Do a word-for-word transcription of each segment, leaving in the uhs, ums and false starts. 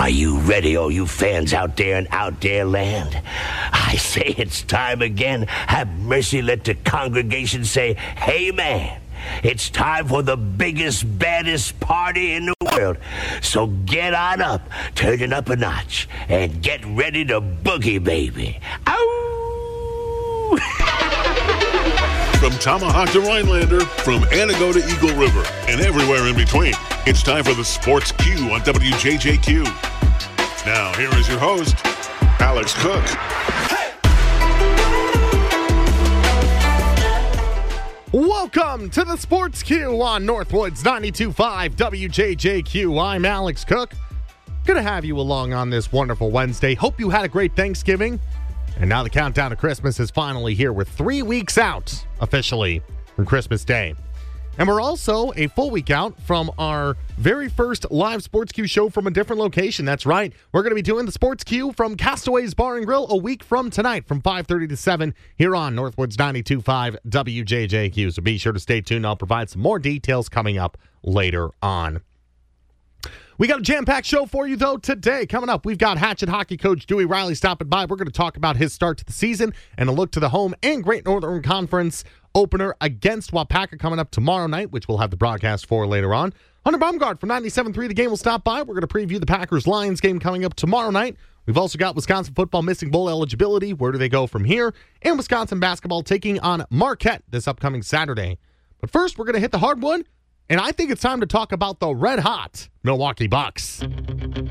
Are you ready, all you fans out there in out there land? I say it's time again. Have mercy, let the congregation say, hey man, it's time for the biggest, baddest party in the world. So get on up, turn it up a notch, and get ready to boogie, baby. Ow! From Tomahawk to Rhinelander, from Antigo to Eagle River, and everywhere in between, it's time for the Sports Q on W J J Q. Now, here is your host, Alex Cook. Welcome to the Sports Q on Northwoods ninety-two point five W J J Q. I'm Alex Cook. Good to have you along on this wonderful Wednesday. Hope you had a great Thanksgiving. And now the countdown to Christmas is finally here. We're three weeks out officially from Christmas Day. And we're also a full week out from our very first live Sports Q show from a different location. That's right. We're going to be doing the Sports Q from Castaways Bar and Grill a week from tonight from five thirty to seven here on Northwoods ninety-two point five W J J Q. So be sure to stay tuned. I'll provide some more details coming up later on. We got a jam-packed show for you, though, today. Coming up, we've got Hatchet hockey coach Dewey Riley stopping by. We're going to talk about his start to the season and a look to the home and Great Northern Conference opener against Wapaka coming up tomorrow night, which we'll have the broadcast for later on. Hunter Baumgart from ninety-seven point three The Game will stop by. We're going to preview the Packers-Lions game coming up tomorrow night. We've also got Wisconsin football missing bowl eligibility. Where do they go from here? And Wisconsin basketball taking on Marquette this upcoming Saturday. But first, we're going to hit the hardwood. And I think it's time to talk about the red-hot Milwaukee Bucks. Van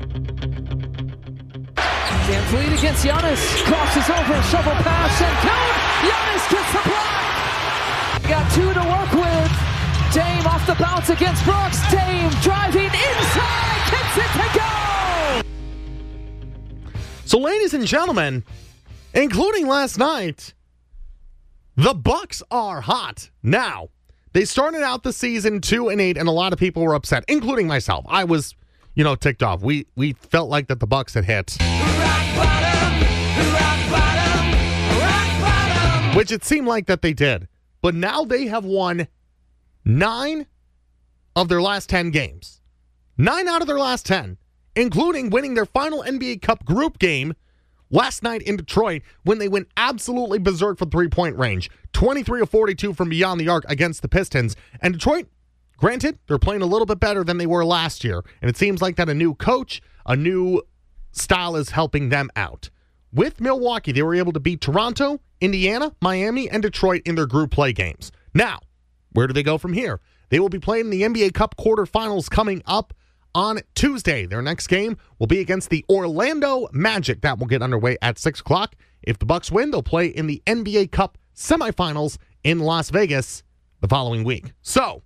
Vliet against Giannis. Crosses over, shovel pass, and count! Giannis gets the block! Got two to work with. Dame off the bounce against Brooks. Dame driving inside, kicks it to go! So, ladies and gentlemen, including last night, the Bucks are hot now. They started out the season two and eight, and a lot of people were upset, including myself. I was, you know, ticked off. We we felt like that the Bucks had hit, Rock bottom, rock bottom, rock bottom. which it seemed like that they did. But now they have won nine of their last ten games, nine out of their last ten, including winning their final N B A Cup group game last night in Detroit when they went absolutely berserk from three-point range. twenty-three of forty-two from beyond the arc against the Pistons. And Detroit, granted, they're playing a little bit better than they were last year. And it seems like that a new coach, a new style is helping them out. With Milwaukee, they were able to beat Toronto, Indiana, Miami, and Detroit in their group play games. Now, where do they go from here? They will be playing the N B A Cup quarterfinals coming up on Tuesday. Their next game will be against the Orlando Magic. That will get underway at six o'clock. If the Bucks win, they'll play in the N B A Cup semifinals in Las Vegas the following week. So,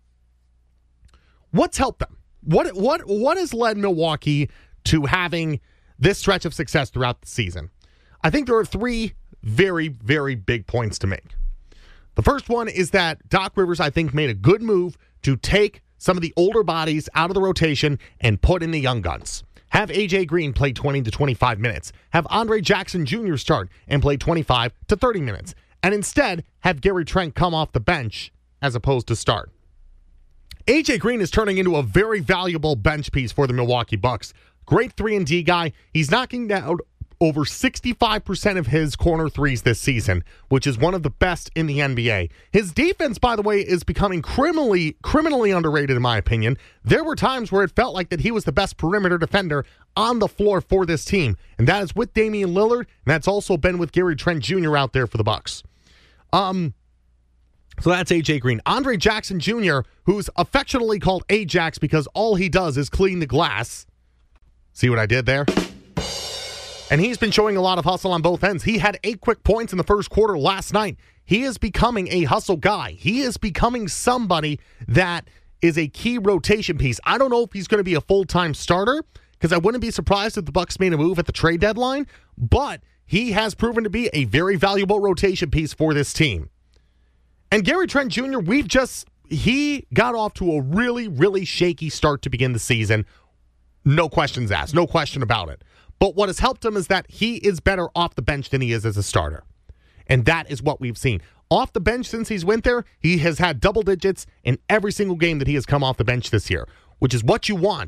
what's helped them? What what what has led Milwaukee to having this stretch of success throughout the season? I think there are three very, very big points to make. The first one is that Doc Rivers, I think, made a good move to take some of the older bodies out of the rotation and put in the young guns. Have A J Green play twenty to twenty-five minutes. Have Andre Jackson Junior start and play twenty-five to thirty minutes. And instead, have Gary Trent come off the bench as opposed to start. A J Green is turning into a very valuable bench piece for the Milwaukee Bucks. Great three and D guy. He's knocking down over sixty-five percent of his corner threes this season, which is one of the best in the N B A. His defense, by the way, is becoming criminally criminally underrated, in my opinion. There were times where it felt like that he was the best perimeter defender on the floor for this team, and that is with Damian Lillard, and that's also been with Gary Trent Junior out there for the Bucks. Um, so that's A J Green. Andre Jackson Junior, who's affectionately called Ajax because all he does is clean the glass. See what I did there? And he's been showing a lot of hustle on both ends. He had eight quick points in the first quarter last night. He is becoming a hustle guy. He is becoming somebody that is a key rotation piece. I don't know if he's going to be a full-time starter, because I wouldn't be surprised if the Bucks made a move at the trade deadline, but he has proven to be a very valuable rotation piece for this team. And Gary Trent Junior, we've just, he got off to a really, really shaky start to begin the season. No questions asked. No question about it. But what has helped him is that he is better off the bench than he is as a starter. And that is what we've seen. Off the bench since he's went there, he has had double digits in every single game that he has come off the bench this year, which is what you want.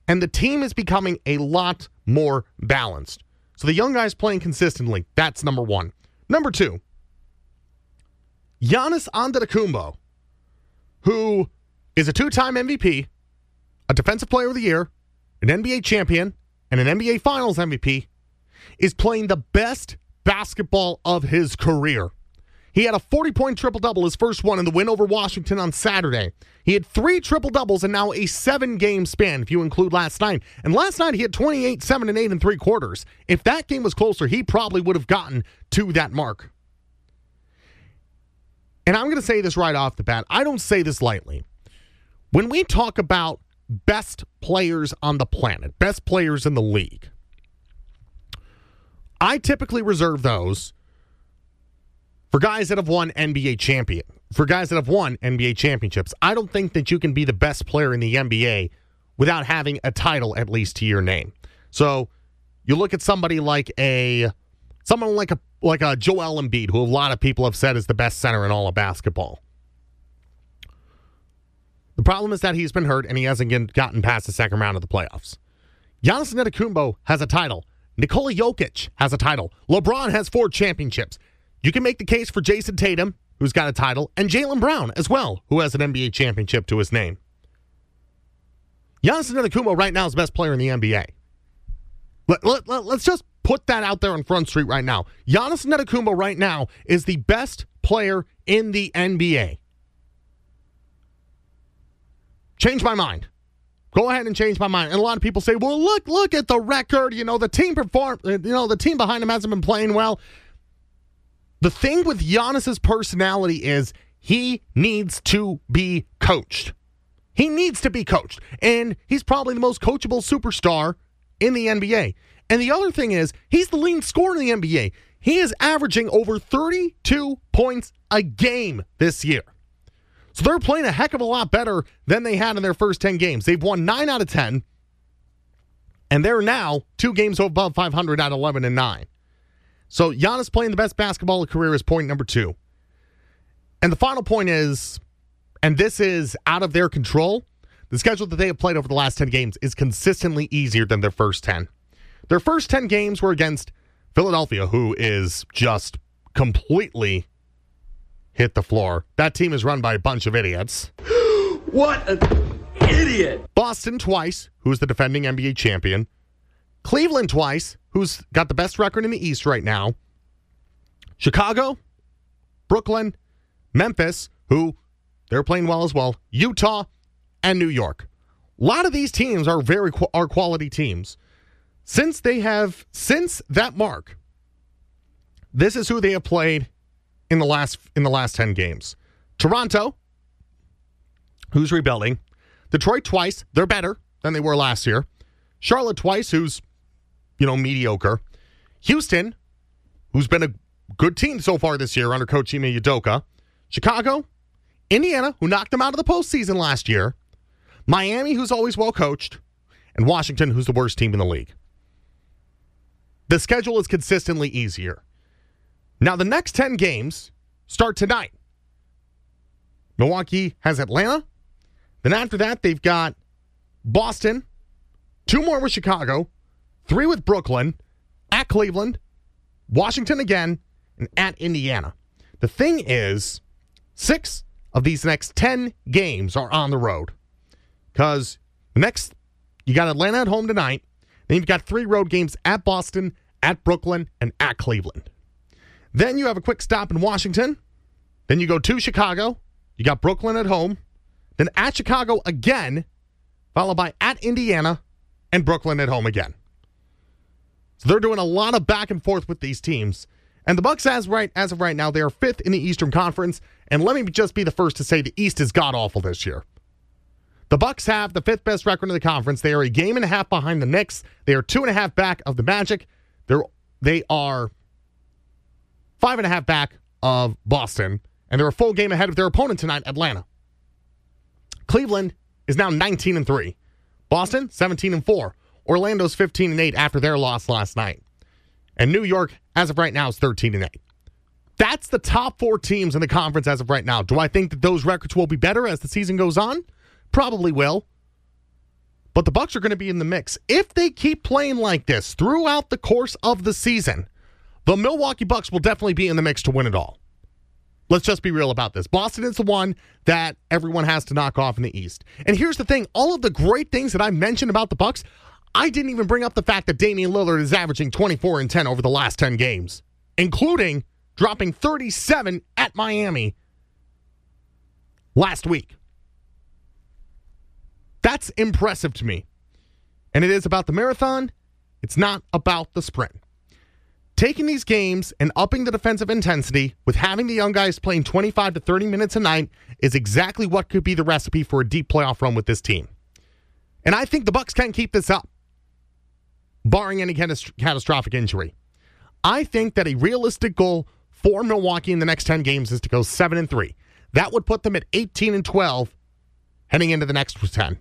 And the team is becoming a lot more balanced. So the young guys playing consistently, that's number one. Number two, Giannis Antetokounmpo, who is a two-time M V P, a Defensive Player of the Year, an N B A champion, and an N B A Finals M V P, is playing the best basketball of his career. He had a forty-point triple-double, his first one in the win over Washington on Saturday. He had three triple-doubles in now a seven-game span, if you include last night. And last night, he had twenty-eight, seven, and eight in three quarters. If that game was closer, he probably would have gotten to that mark. And I'm going to say this right off the bat. I don't say this lightly. When we talk about best players on the planet, best players in the league, I typically reserve those for guys that have won N B A champion, for guys that have won N B A championships. I don't think that you can be the best player in the N B A without having a title at least to your name. So you look at somebody like a someone like a like a Joel Embiid, who a lot of people have said is the best center in all of basketball. The problem is that he's been hurt and he hasn't gotten past the second round of the playoffs. Giannis Antetokounmpo has a title. Nikola Jokic has a title. LeBron has four championships. You can make the case for Jason Tatum, who's got a title, and Jaylen Brown as well, who has an N B A championship to his name. Giannis Antetokounmpo right now is the best player in the N B A. Let, let, let, let's just put that out there on Front Street right now. Giannis Antetokounmpo right now is the best player in the N B A. Change my mind. Go ahead and change my mind. And a lot of people say, well, look, look at the record. You know, the team perform, you know, the team behind him hasn't been playing well. The thing with Giannis's personality is he needs to be coached. He needs to be coached. And he's probably the most coachable superstar in the N B A. And the other thing is, he's the leading scorer in the N B A. He is averaging over thirty-two points a game this year. So they're playing a heck of a lot better than they had in their first ten games. They've won nine out of ten, and they're now two games above five hundred at eleven and nine. So Giannis playing the best basketball of his career is point number two. And the final point is, and this is out of their control, the schedule that they have played over the last ten games is consistently easier than their first ten. Their first ten games were against Philadelphia, who is just completely hit the floor. That team is run by a bunch of idiots. What an idiot! Boston twice, who's the defending N B A champion. Cleveland twice, who's got the best record in the East right now. Chicago, Brooklyn, Memphis, who they're playing well as well. Utah, and New York. A lot of these teams are very are quality teams. Since they have, since that mark, this is who they have played in the last in the last ten games. Toronto, who's rebuilding. Detroit twice, they're better than they were last year. Charlotte twice, who's, you know, mediocre. Houston, who's been a good team so far this year under Coach Ime Udoka. Chicago, Indiana, who knocked them out of the postseason last year. Miami, who's always well coached. And Washington, who's the worst team in the league. The schedule is consistently easier. Now, the next ten games start tonight. Milwaukee has Atlanta. Then after that, they've got Boston, two more with Chicago, three with Brooklyn, at Cleveland, Washington again, and at Indiana. The thing is, six of these next ten games are on the road. Because the next, you got Atlanta at home tonight. Then you've got three road games at Boston, at Brooklyn, and at Cleveland. Then you have a quick stop in Washington. Then you go to Chicago. You got Brooklyn at home. Then at Chicago again, followed by at Indiana and Brooklyn at home again. So they're doing a lot of back and forth with these teams. And the Bucks, as right as of right now, they are fifth in the Eastern Conference. And let me just be the first to say the East is god-awful this year. The Bucks have the fifth best record in the conference. They are a game and a half behind the Knicks. They are two and a half back of the Magic. They're, they are five and a half back of Boston. And they're a full game ahead of their opponent tonight, Atlanta. Cleveland is now nineteen and three. Boston, seventeen and four. Orlando's fifteen and eight after their loss last night. And New York, as of right now, is thirteen and eight. That's the top four teams in the conference as of right now. Do I think that those records will be better as the season goes on? Probably will. But the Bucks are going to be in the mix. If they keep playing like this throughout the course of the season, the Milwaukee Bucks will definitely be in the mix to win it all. Let's just be real about this. Boston is the one that everyone has to knock off in the East. And here's the thing. All of the great things that I mentioned about the Bucks, I didn't even bring up the fact that Damian Lillard is averaging twenty-four and ten over the last ten games, including dropping thirty-seven at Miami last week. That's impressive to me. And it is about the marathon. It's not about the sprint. Taking these games and upping the defensive intensity with having the young guys playing twenty-five to thirty minutes a night is exactly what could be the recipe for a deep playoff run with this team. And I think the Bucks can keep this up, barring any kind of catastrophic injury. I think that a realistic goal for Milwaukee in the next ten games is to go seven and three. That would put them at eighteen and twelve heading into the next ten.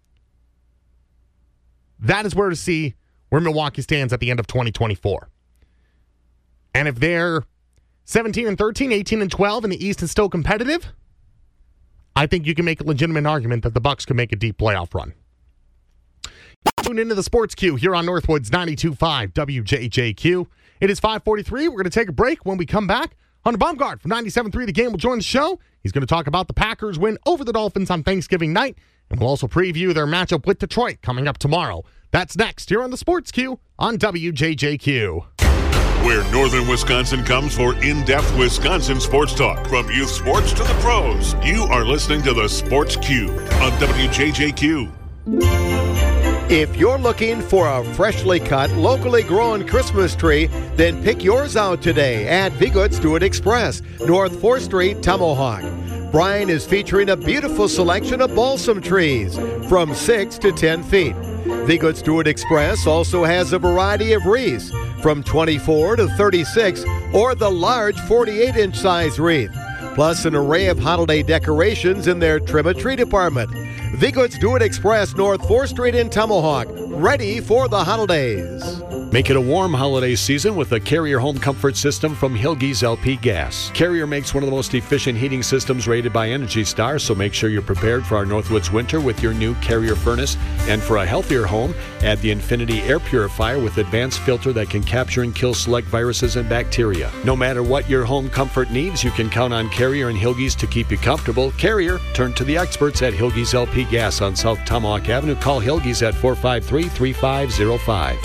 That is where to see where Milwaukee stands at the end of twenty twenty-four. And if they're seventeen and thirteen, eighteen and twelve, and the East is still competitive, I think you can make a legitimate argument that the Bucks can make a deep playoff run. Tune into the Sports Queue here on Northwoods ninety-two point five W J J Q. It is five forty-three. We're going to take a break. When we come back, Hunter Baumgart from ninety-seven point three The Game will join the show. He's going to talk about the Packers' win over the Dolphins on Thanksgiving night, and we'll also preview their matchup with Detroit coming up tomorrow. That's next here on the Sports Queue on W J J Q. Where Northern Wisconsin comes for in-depth Wisconsin sports talk. From youth sports to the pros, you are listening to the Sports Queue on W J J Q. If you're looking for a freshly cut, locally grown Christmas tree, then pick yours out today at Vigoods Do It Express, North fourth Street, Tomahawk. Brian is featuring a beautiful selection of balsam trees from six to ten feet. Vigoods Do It Express also has a variety of wreaths from twenty-four to thirty-six or the large forty-eight inch size wreath, plus an array of holiday decorations in their trim a tree department. Vigoods Do It Express, North fourth Street in Tomahawk, ready for the holidays. Make it a warm holiday season with a Carrier home comfort system from Hilge's L P Gas. Carrier makes one of the most efficient heating systems rated by Energy Star, so make sure you're prepared for our Northwoods winter with your new Carrier furnace. And for a healthier home, add the Infinity Air Purifier with advanced filter that can capture and kill select viruses and bacteria. No matter what your home comfort needs, you can count on Carrier and Hilge's to keep you comfortable. Carrier, turn to the experts at Hilge's L P Gas on South Tomahawk Avenue. Call Hilge's at four five three, three five zero five.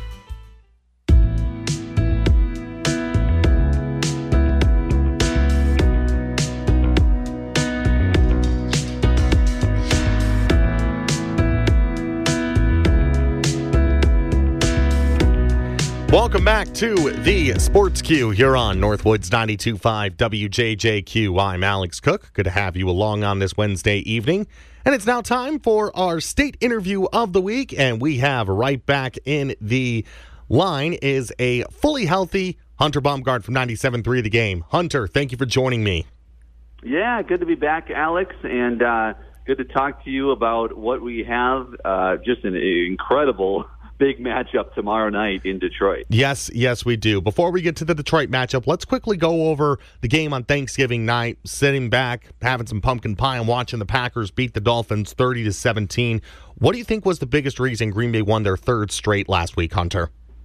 Welcome back to the Sports Queue here on Northwoods ninety-two point five W J J Q. I'm Alex Cook. Good to have you along on this Wednesday evening. And it's now time for our state interview of the week. And we have right back in the line is a fully healthy Hunter Baumgart from ninety-seven point three The Game. Hunter, thank you for joining me. Yeah, good to be back, Alex. And uh, good to talk to you about what we have. Uh, just an incredible big matchup tomorrow night in Detroit. Yes, yes, we do. Before we get to the Detroit matchup, let's quickly go over the game on Thanksgiving night, sitting back, having some pumpkin pie, and watching the Packers beat the Dolphins thirty to seventeen. What do you think was the biggest reason Green Bay won their third straight last week, Hunter?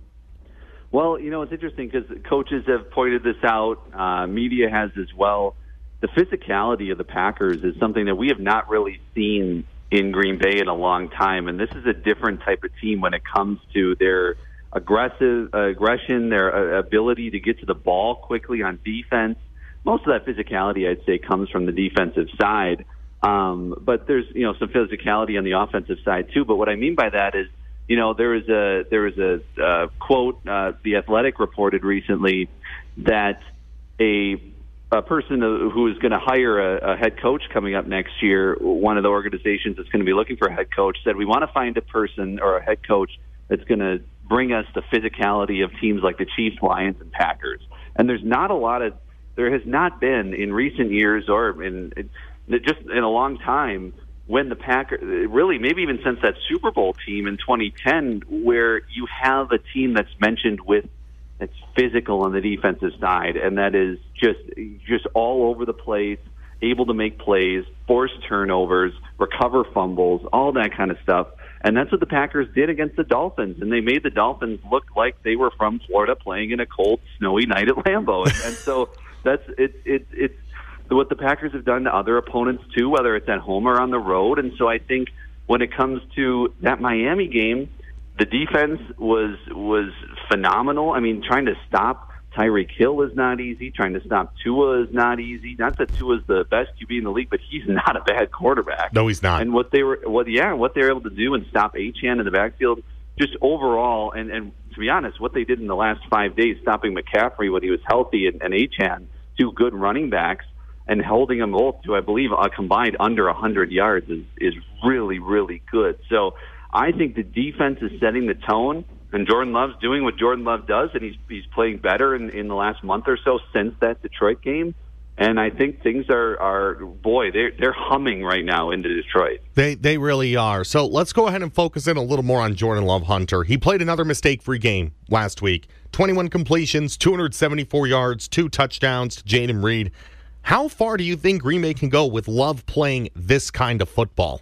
Well, you know, it's interesting because coaches have pointed this out. Uh, media has as well. The physicality of the Packers is something that we have not really seen in Green Bay in a long time, and this is a different type of team when it comes to their aggressive uh, aggression, their uh, ability to get to the ball quickly on defense. Most of that physicality, I'd say, comes from the defensive side, um, but there's you know some physicality on the offensive side too. But what I mean by that is, you know, there is a there is a uh, quote uh, The Athletic reported recently that a a person who is going to hire a, a head coach coming up next year, one of the organizations that's going to be looking for a head coach, said we want to find a person or a head coach that's going to bring us the physicality of teams like the Chiefs, Lions, and Packers. And there's not a lot of, there has not been in recent years or in, in just in a long time when the Packers, really maybe even since that Super Bowl team in twenty ten, where you have a team that's mentioned with that's physical on the defensive side, and that is just just all over the place, able to make plays, force turnovers, recover fumbles, all that kind of stuff. And that's what the Packers did against the Dolphins. And they made the Dolphins look like they were from Florida playing in a cold, snowy night at Lambeau. And, and so that's it's it, it's what the Packers have done to other opponents, too, whether it's at home or on the road. And so I think when it comes to that Miami game, the defense was was phenomenal. I mean, trying to stop Tyreek Hill is not easy. Trying to stop Tua is not easy. Not that Tua's the best Q B in the league, but he's not a bad quarterback. No, he's not. And what they were, what yeah, what they were able to do and stop Achane in the backfield, just overall, and, and to be honest, what they did in the last five days, stopping McCaffrey when he was healthy and, and Achane, two good running backs, and holding them both to, I believe, a combined under one hundred yards is, is really, really good. So I think the defense is setting the tone. And Jordan Love's doing what Jordan Love does, and he's he's playing better in, in the last month or so since that Detroit game. And I think things are, are boy, they're, they're humming right now into Detroit. They they really are. So let's go ahead and focus in a little more on Jordan Love, Hunter. He played another mistake-free game last week. twenty-one completions, two hundred seventy-four yards, two touchdowns to Jayden Reed. How far do you think Green Bay can go with Love playing this kind of football?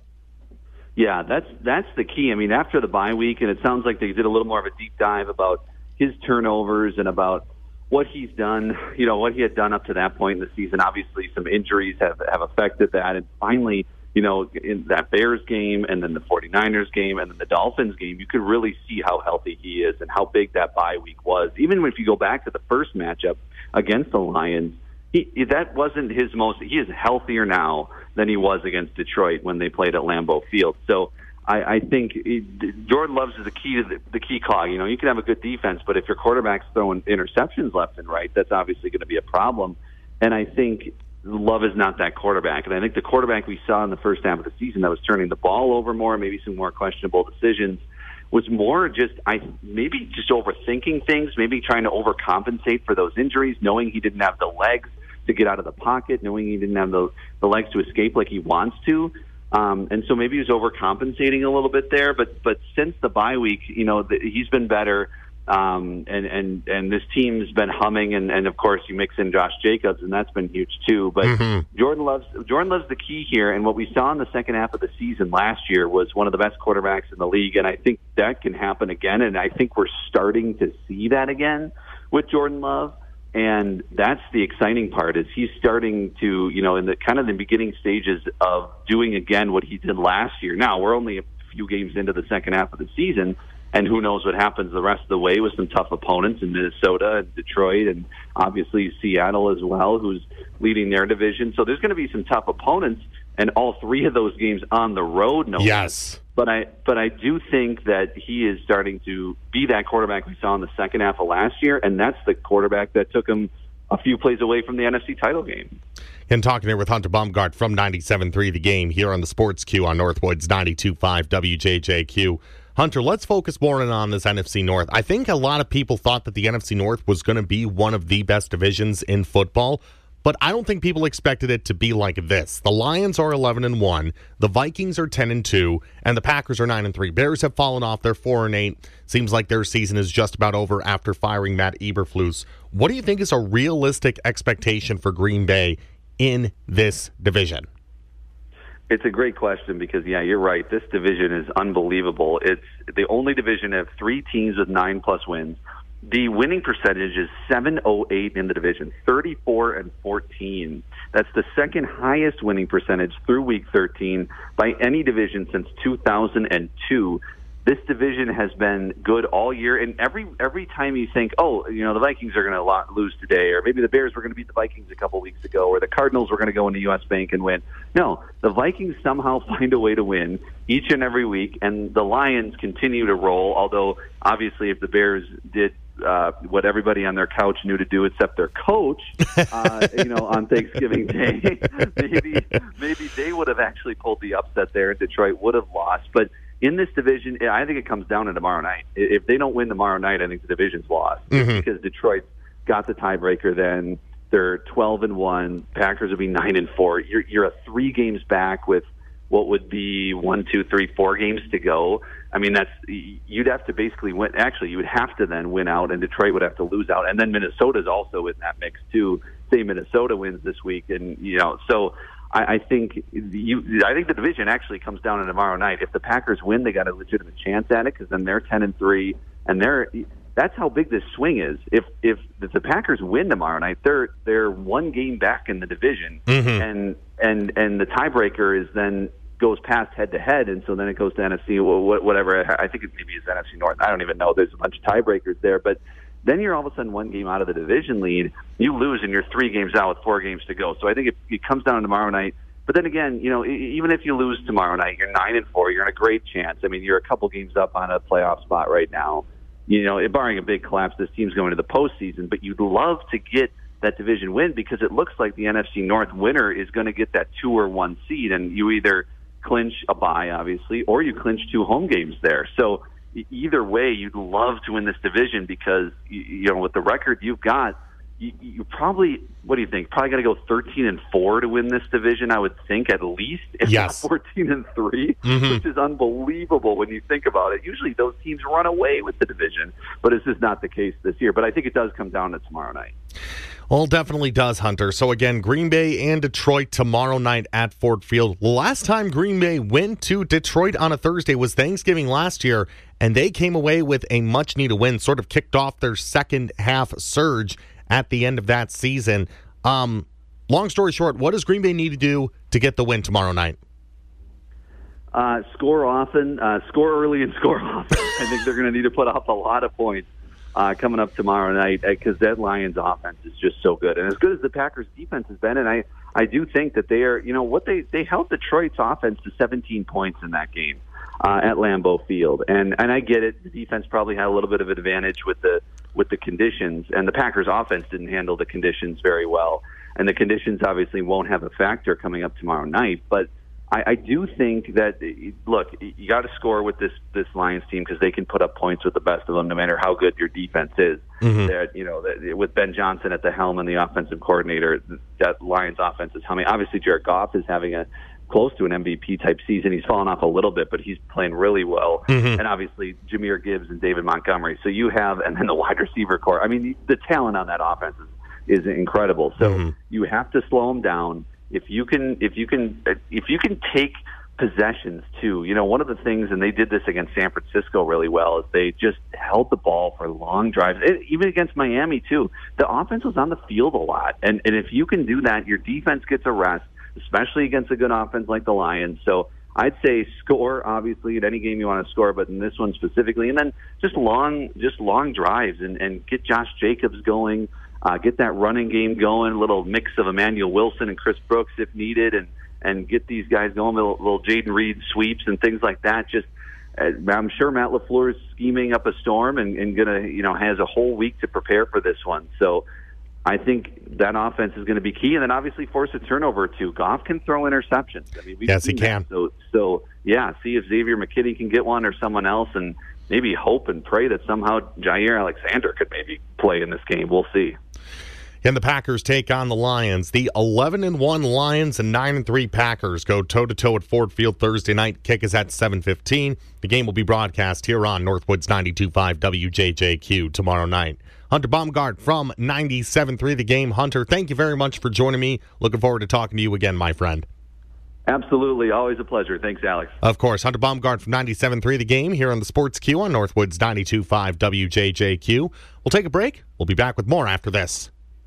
Yeah, that's that's the key. I mean, after the bye week, and it sounds like they did a little more of a deep dive about his turnovers and about what he's done, you know, what he had done up to that point in the season. Obviously, some injuries have, have affected that. And finally, you know, in that Bears game and then the 49ers game and then the Dolphins game, you could really see how healthy he is and how big that bye week was. Even if you go back to the first matchup against the Lions, He, that wasn't his most. He is healthier now than he was against Detroit when they played at Lambeau Field. So I, I think it, Jordan Love is the key to the, the key cog. You know, you can have a good defense, but if your quarterback's throwing interceptions left and right, that's obviously going to be a problem. And I think Love is not that quarterback. And I think the quarterback we saw in the first half of the season that was turning the ball over more, maybe some more questionable decisions, was more just I maybe just overthinking things, maybe trying to overcompensate for those injuries, knowing he didn't have the legs to get out of the pocket, knowing he didn't have the, the legs to escape like he wants to. Um, and so maybe he was overcompensating a little bit there. But but since the bye week, you know, the, he's been better. Um, and, and, and this team's been humming. And, and, of course, you mix in Josh Jacobs, and that's been huge, too. But mm-hmm. Jordan Love's, Jordan Love's the key here. And what we saw in the second half of the season last year was one of the best quarterbacks in the league. And I think that can happen again. And I think we're starting to see that again with Jordan Love. And that's the exciting part is he's starting to, you know, in the kind of the beginning stages of doing again what he did last year. Now, we're only a few games into the second half of the season, and who knows what happens the rest of the way with some tough opponents in Minnesota and Detroit and obviously Seattle as well, who's leading their division. So there's going to be some tough opponents, and all three of those games on the road. No yes. But I, but I do think that he is starting to be that quarterback we saw in the second half of last year, and that's the quarterback that took him a few plays away from the N F C title game. And talking here with Hunter Baumgart from ninety-seven point three The Game here on the Sports Q on Northwood's ninety-two point five W J J Q. Hunter, let's focus more in on this N F C North. I think a lot of people thought that the N F C North was going to be one of the best divisions in football, but I don't think people expected it to be like this. The Lions are eleven and one, the Vikings are ten and two, and the Packers are nine and three. Bears have fallen off. They're four and eight. Seems like their season is just about over after firing Matt Eberflus. What do you think is a realistic expectation for Green Bay in this division? It's a great question because, yeah, you're right. This division is unbelievable. It's the only division to have three teams with nine-plus wins. The winning percentage is seven oh eight in the division, thirty-four and fourteen. That's the second highest winning percentage through week thirteen by any division since two thousand two. This division has been good all year, and every every time you think, oh, you know, the Vikings are going to lose today, or maybe the Bears were going to beat the Vikings a couple weeks ago, or the Cardinals were going to go into U S Bank and win. No, the Vikings somehow find a way to win each and every week, and the Lions continue to roll, although obviously if the Bears did Uh, what everybody on their couch knew to do except their coach, uh, you know, on Thanksgiving Day, maybe maybe they would have actually pulled the upset there and Detroit would have lost. But in this division, I think it comes down to tomorrow night. If they don't win tomorrow night, I think the division's lost mm-hmm. because Detroit got the tiebreaker then. They're twelve and one. Packers will be nine and four. You're, you're a three games back with what would be one, two, three, four games to go. I mean, that's you'd have to basically win. Actually, you would have to then win out, and Detroit would have to lose out, and then Minnesota's also in that mix too. Say Minnesota wins this week, and you know, so I, I think you. I think the division actually comes down to tomorrow night. If the Packers win, they got a legitimate chance at it because then they're ten and three, and they're. That's how big this swing is. If if, if the Packers win tomorrow night, they're they're one game back in the division, mm-hmm. and and and the tiebreaker is then goes past head to head, and so then it goes to N F C. Whatever. I think it maybe is N F C North. I don't even know. There's a bunch of tiebreakers there, but. Then you're all of a sudden one game out of the division lead. You lose, and you're three games out with four games to go. So I think it, it comes down to tomorrow night. But then again, you know, even if you lose tomorrow night, you're nine and four. You're in a great chance. I mean, you're a couple games up on a playoff spot right now. You know, barring a big collapse, this team's going to the postseason. But you'd love to get that division win because it looks like the N F C North winner is going to get that two or one seed, and you either clinch a bye, obviously, or you clinch two home games there. So. Either way, you'd love to win this division because, you know, with the record you've got, you, you probably, what do you think, probably got to go thirteen and four to win this division, I would think, at least, if yes. not fourteen and three, mm-hmm. which is unbelievable when you think about it. Usually those teams run away with the division, but it's just not the case this year. But I think it does come down to tomorrow night. Well, definitely does, Hunter. So again, Green Bay and Detroit tomorrow night at Ford Field. Last time Green Bay went to Detroit on a Thursday was Thanksgiving last year, and they came away with a much-needed win, sort of kicked off their second half surge at the end of that season. Um, long story short, what does Green Bay need to do to get the win tomorrow night? Uh, score often, uh, score early and score often. I think they're going to need to put up a lot of points. Uh, coming up tomorrow night because that Lions offense is just so good. And as good as the Packers defense has been, and I, I do think that they are, you know, what they, they held Detroit's offense to seventeen points in that game uh, at Lambeau Field. And and I get it. The defense probably had a little bit of an advantage with the with the conditions, and the Packers offense didn't handle the conditions very well. And the conditions obviously won't have a factor coming up tomorrow night, but I, I do think that, look, you got to score with this this Lions team because they can put up points with the best of them, no matter how good your defense is. Mm-hmm. That, you know, that, with Ben Johnson at the helm and the offensive coordinator, that Lions offense is humming. Obviously, Jared Goff is having a close to an M V P type season. He's fallen off a little bit, but he's playing really well. Mm-hmm. And obviously, Jahmyr Gibbs and David Montgomery. So you have, and then the wide receiver core. I mean, the, the talent on that offense is, is incredible. So mm-hmm. you have to slow them down. If you can, if you can, if you can take possessions too, you know, one of the things, and they did this against San Francisco really well, is they just held the ball for long drives. It, even against Miami too, the offense was on the field a lot, and and if you can do that, your defense gets a rest, especially against a good offense like the Lions. So I'd say score, obviously, at any game you want to score, but in this one specifically, and then just long, just long drives, and and get Josh Jacobs going. Uh, get that running game going, a little mix of Emmanuel Wilson and Chris Brooks if needed, and, and get these guys going, little, little Jaden Reed sweeps and things like that. Just, uh, I'm sure Matt LaFleur is scheming up a storm and, and gonna, you know, has a whole week to prepare for this one. So I think that offense is going to be key, and then obviously force a turnover too. Goff can throw interceptions. I mean, we've yes, seen he can. That. So, so yeah, see if Xavier McKinney can get one or someone else, and maybe hope and pray that somehow Jair Alexander could maybe play in this game. We'll see. And the Packers take on the Lions. The eleven and one Lions and nine and three Packers go toe-to-toe at Ford Field Thursday night. Kick is at seven fifteen. The game will be broadcast here on Northwoods ninety-two point five W J J Q tomorrow night. Hunter Baumgart from ninety-seven point three The Game. Hunter, thank you very much for joining me. Looking forward to talking to you again, my friend. Absolutely. Always a pleasure. Thanks, Alex. Of course. Hunter Baumgart from ninety-seven point three The Game here on the Sports Q on Northwoods ninety-two point five W J J Q. We'll take a break. We'll be back with more after this.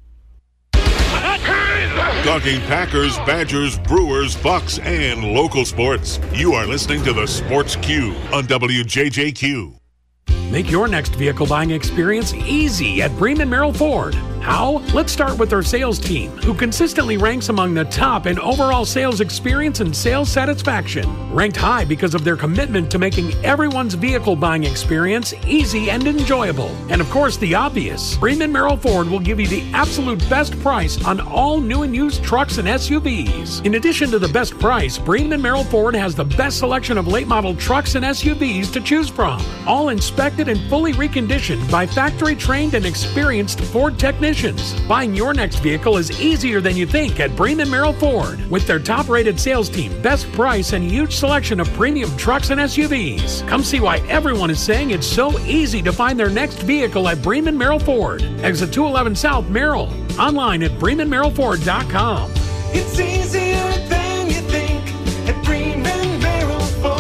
Talking Packers, Badgers, Brewers, Bucks, and local sports. You are listening to the Sports Q on W J J Q. Make your next vehicle buying experience easy at Bremen Merrill Ford. How? Let's start with our sales team, who consistently ranks among the top in overall sales experience and sales satisfaction. Ranked high because of their commitment to making everyone's vehicle buying experience easy and enjoyable. And of course, the obvious. Bremen Merrill Ford will give you the absolute best price on all new and used trucks and S U Vs. In addition to the best price, Bremen Merrill Ford has the best selection of late model trucks and S U Vs to choose from. All inspected and fully reconditioned by factory-trained and experienced Ford technicians. Buying your next vehicle is easier than you think at Bremen Merrill Ford. With their top-rated sales team, best price, and huge selection of premium trucks and S U Vs. Come see why everyone is saying it's so easy to find their next vehicle at Bremen Merrill Ford. Exit two eleven South Merrill. Online at bremen merrill ford dot com. It's easier than everything you think at Bremen Merrill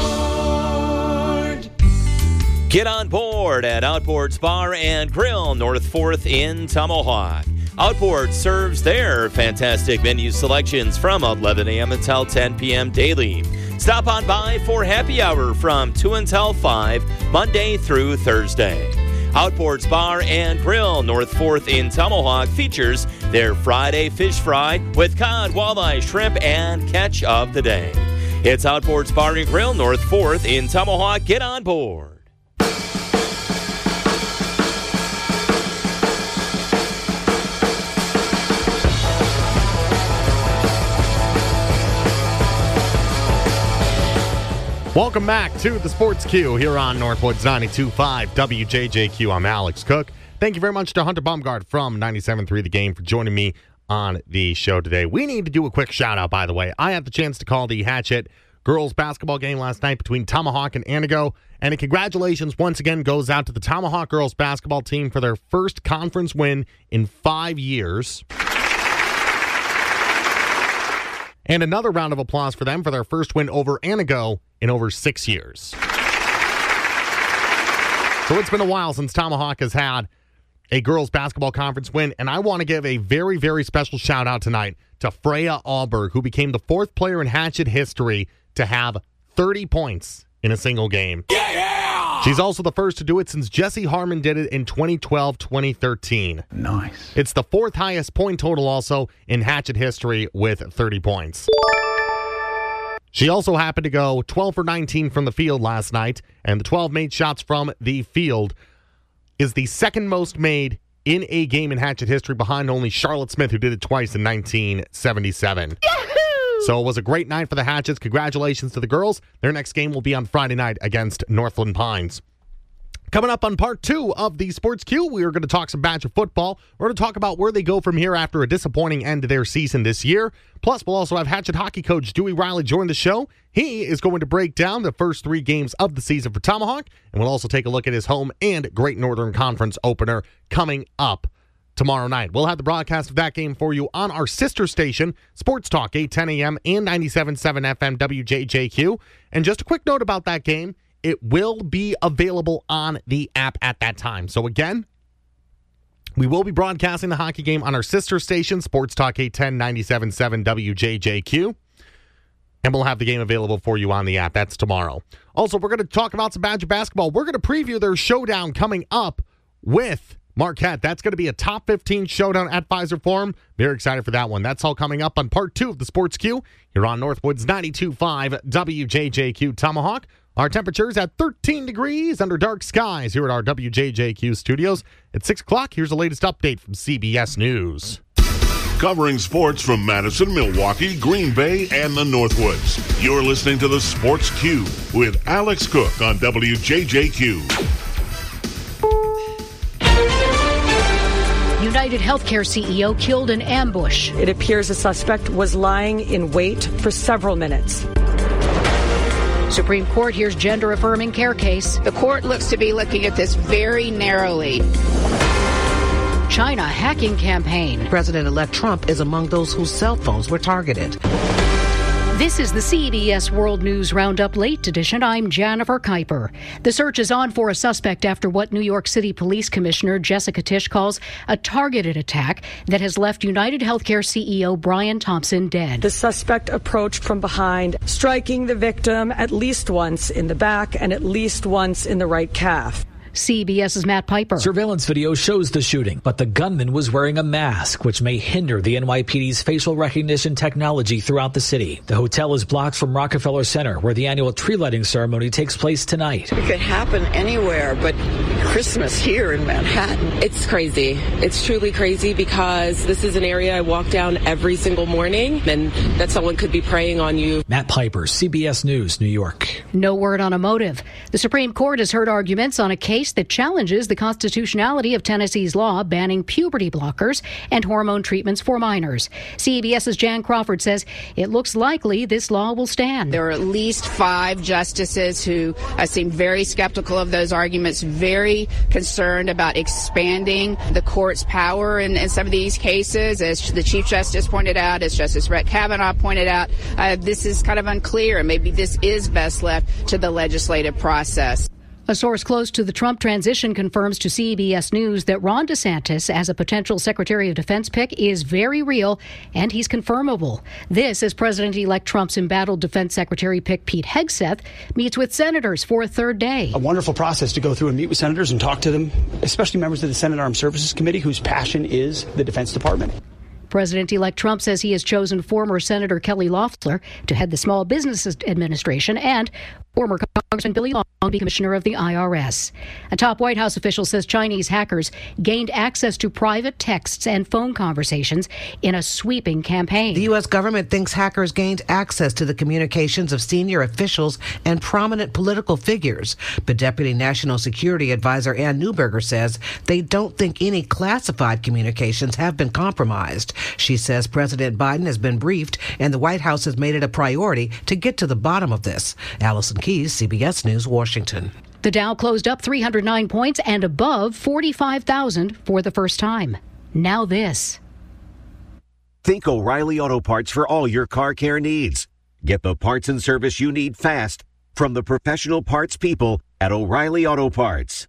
Ford. Get on board at Outboards Bar and Grill, North fourth in Tomahawk. Outboard serves their fantastic menu selections from eleven a.m. until ten p.m. daily. Stop on by for happy hour from two until five, Monday through Thursday. Outboards Bar and Grill, North fourth in Tomahawk, features their Friday fish fry with cod, walleye, shrimp, and catch of the day. It's Outboards Bar and Grill, North fourth in Tomahawk. Get on board. Welcome back to the Sports Q here on Northwoods ninety-two point five W J J Q. I'm Alex Cook. Thank you very much to Hunter Baumgart from ninety-seven point three The Game for joining me on the show today. We need to do a quick shout-out, by the way. I had the chance to call the Hatchet girls basketball game last night between Tomahawk and Antigo, and a congratulations once again goes out to the Tomahawk girls basketball team for their first conference win in five years. And another round of applause for them for their first win over Antigo in over six years. So it's been a while since Tomahawk has had a girls basketball conference win, and I want to give a very, very special shout out tonight to Freya Alberg, who became the fourth player in Hatchet history to have thirty points in a single game. Yeah, yeah! She's also the first to do it since Jesse Harmon did it in twenty twelve twenty thirteen. Nice. It's the fourth highest point total also in Hatchet history with thirty points. She also happened to go twelve for nineteen from the field last night, and the twelve made shots from the field is the second most made in a game in Hatchet history, behind only Charlotte Smith, who did it twice in nineteen seventy-seven. Yahoo! So it was a great night for the Hatchets. Congratulations to the girls. Their next game will be on Friday night against Northland Pines. Coming up on part two of the Sports Q, we are going to talk some Badger football. We're going to talk about where they go from here after a disappointing end to their season this year. Plus, we'll also have Hatchet hockey coach Dewey Riley join the show. He is going to break down the first three games of the season for Tomahawk, and we'll also take a look at his home and Great Northern Conference opener coming up tomorrow night. We'll have the broadcast of that game for you on our sister station, Sports Talk, eight ten a.m. and ninety-seven point seven F M W J J Q. And just a quick note about that game, it will be available on the app at that time. So again, we will be broadcasting the hockey game on our sister station, Sports Talk eight ten, ninety-seven point seven W J J Q. And we'll have the game available for you on the app. That's tomorrow. Also, we're going to talk about some Badger basketball. We're going to preview their showdown coming up with Marquette. That's going to be a top fifteen showdown at Pfizer Forum. Very excited for that one. That's all coming up on part two of the Sports Q here on Northwoods ninety-two point five W J J Q Tomahawk. Our temperature's at thirteen degrees under dark skies here at our W J J Q studios. At six o'clock, here's the latest update from C B S News. Covering sports from Madison, Milwaukee, Green Bay, and the Northwoods. You're listening to the Sports Q with Alex Cook on W J J Q. United Healthcare C E O killed in ambush. It appears the suspect was lying in wait for several minutes. Supreme Court hears gender-affirming care case. The court looks to be looking at this very narrowly. China hacking campaign. President-elect Trump is among those whose cell phones were targeted. This is the C B S World News Roundup Late Edition. I'm Jennifer Kuiper. The search is on for a suspect after what New York City Police Commissioner Jessica Tisch calls a targeted attack that has left United Healthcare C E O Brian Thompson dead. The suspect approached from behind, striking the victim at least once in the back and at least once in the right calf. CBS's Matt Piper. Surveillance video shows the shooting, but the gunman was wearing a mask, which may hinder the N Y P D's facial recognition technology throughout the city. The hotel is blocked from Rockefeller Center, where the annual tree lighting ceremony takes place tonight. It could happen anywhere, but Christmas here in Manhattan. It's crazy. It's truly crazy because this is an area I walk down every single morning, and that someone could be preying on you. Matt Piper, C B S News, New York. No word on a motive. The Supreme Court has heard arguments on a case case that challenges the constitutionality of Tennessee's law banning puberty blockers and hormone treatments for minors. CBS's Jan Crawford says it looks likely this law will stand. There are at least five justices who uh, seem very skeptical of those arguments, very concerned about expanding the court's power in, in some of these cases. As the Chief Justice pointed out, as Justice Brett Kavanaugh pointed out, uh, this is kind of unclear, and maybe this is best left to the legislative process. A source close to the Trump transition confirms to C B S News that Ron DeSantis, as a potential Secretary of Defense pick, is very real, and he's confirmable. This as President-elect Trump's embattled Defense Secretary pick Pete Hegseth meets with senators for a third day. A wonderful process to go through and meet with senators and talk to them, especially members of the Senate Armed Services Committee, whose passion is the Defense Department. President-elect Trump says he has chosen former Senator Kelly Loeffler to head the Small Business Administration and former Congressman Billy Long to be commissioner of the I R S. A top White House official says Chinese hackers gained access to private texts and phone conversations in a sweeping campaign. The U S government thinks hackers gained access to the communications of senior officials and prominent political figures. But Deputy National Security Advisor Ann Neuberger says they don't think any classified communications have been compromised. She says President Biden has been briefed and the White House has made it a priority to get to the bottom of this. Allison Keyes, C B S News, Washington. The Dow closed up three hundred nine points and above forty-five thousand for the first time. Now this. Think O'Reilly Auto Parts for all your car care needs. Get the parts and service you need fast from the professional parts people at O'Reilly Auto Parts.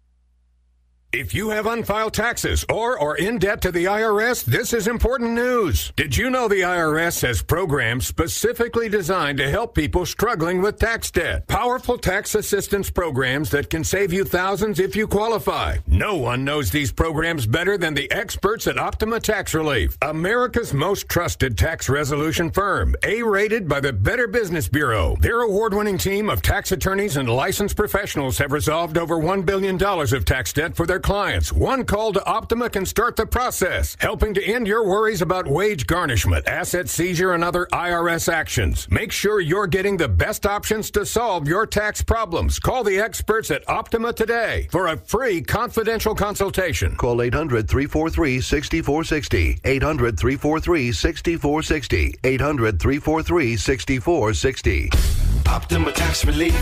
If you have unfiled taxes or are in debt to the I R S, this is important news. Did you know the I R S has programs specifically designed to help people struggling with tax debt? Powerful tax assistance programs that can save you thousands if you qualify. No one knows these programs better than the experts at Optima Tax Relief, America's most trusted tax resolution firm, A-rated by the Better Business Bureau. Their award-winning team of tax attorneys and licensed professionals have resolved over one billion dollars of tax debt for their clients. One call to Optima can start the process, helping to end your worries about wage garnishment, asset seizure, and other I R S actions. Make sure you're getting the best options to solve your tax problems. Call the experts at Optima today for a free confidential consultation. Call eight hundred, three four three, six four six zero. eight hundred, three four three, six four six zero. eight hundred, three four three, six four six zero. Optima Tax Relief.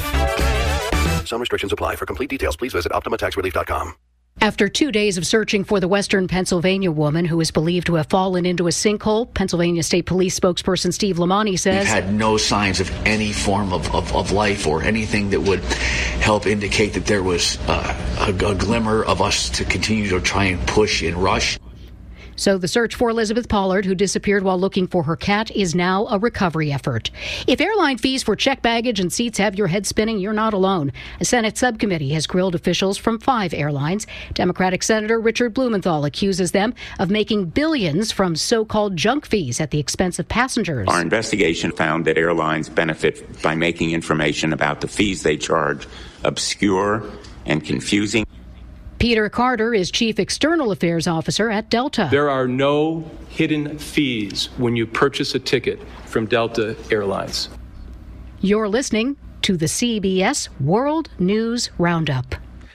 Some restrictions apply. For complete details, please visit optima tax relief dot com. After two days of searching for the Western Pennsylvania woman who is believed to have fallen into a sinkhole, Pennsylvania State Police spokesperson Steve Lamani says, We've had no signs of any form of, of, of life or anything that would help indicate that there was uh, a, a glimmer of us to continue to try and push and rush. So the search for Elizabeth Pollard, who disappeared while looking for her cat, is now a recovery effort. If airline fees for checked baggage and seats have your head spinning, you're not alone. A Senate subcommittee has grilled officials from five airlines. Democratic Senator Richard Blumenthal accuses them of making billions from so-called junk fees at the expense of passengers. Our investigation found that airlines benefit by making information about the fees they charge obscure and confusing. Peter Carter is Chief External Affairs Officer at Delta. There are no hidden fees when you purchase a ticket from Delta Airlines. You're listening to the C B S World News Roundup.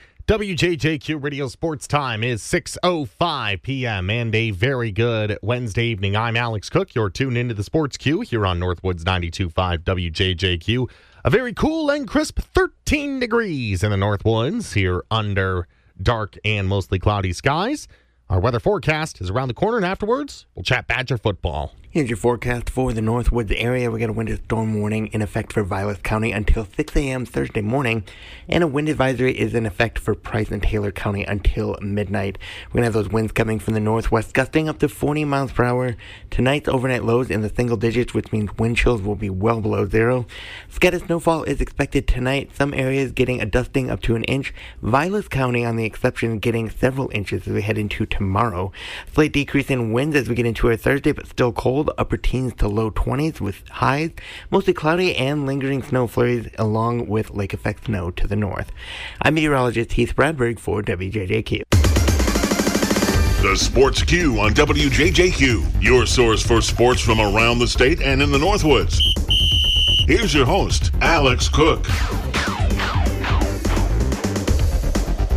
W J J Q Radio Sports Time is six oh five p.m. and a very good Wednesday evening. I'm Alex Cook. You're tuned into the Sports Q here on Northwoods ninety-two point five W J J Q. A very cool and crisp thirteen degrees in the Northwoods here under dark and mostly cloudy skies. Our weather forecast is around the corner, and afterwards, we'll chat Badger football. Here's your forecast for the Northwoods area. We got a winter storm warning in effect for Vilas County until six a.m. Thursday morning, and a wind advisory is in effect for Price and Taylor County until midnight. We're going to have those winds coming from the northwest, gusting up to forty miles per hour. Tonight's overnight lows in the single digits, which means wind chills will be well below zero. Scattered snowfall is expected tonight. Some areas getting a dusting up to an inch. Vilas County, on the exception, getting several inches as we head into tomorrow. Slight decrease in winds as we get into our Thursday, but still cold. Upper teens to low twenties with highs, mostly cloudy and lingering snow flurries along with lake effect snow to the north. I'm meteorologist Heath Bradberg for W J J Q. The Sports Q on W J J Q, your source for sports from around the state and in the Northwoods. Here's your host, Alex Cook.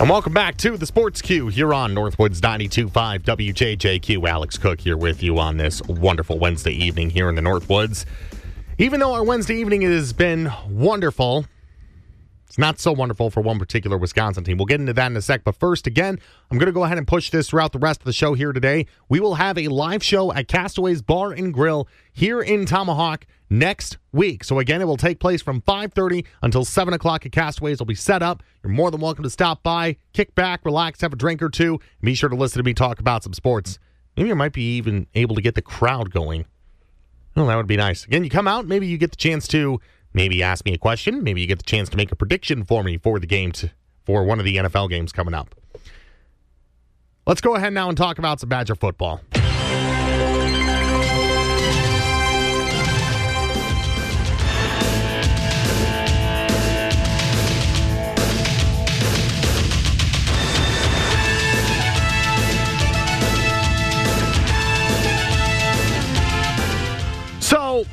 And welcome back to the Sports Q here on Northwoods ninety-two point five W J J Q. Alex Cook here with you on this wonderful Wednesday evening here in the Northwoods. Even though our Wednesday evening has been wonderful, it's not so wonderful for one particular Wisconsin team. We'll get into that in a sec. But first, again, I'm going to go ahead and push this throughout the rest of the show here today. We will have a live show at Castaways Bar and Grill here in Tomahawk next week. So again, it will take place from five thirty until seven o'clock at Castaways. It'll be set up. You're more than welcome to stop by, kick back, relax, have a drink or two, and be sure to listen to me talk about some sports. Maybe you might be even able to get the crowd going. Well, that would be nice. Again, you come out, maybe you get the chance to maybe ask me a question. Maybe you get the chance to make a prediction for me for the game, to, for one of the N F L games coming up. Let's go ahead now and talk about some Badger football. So,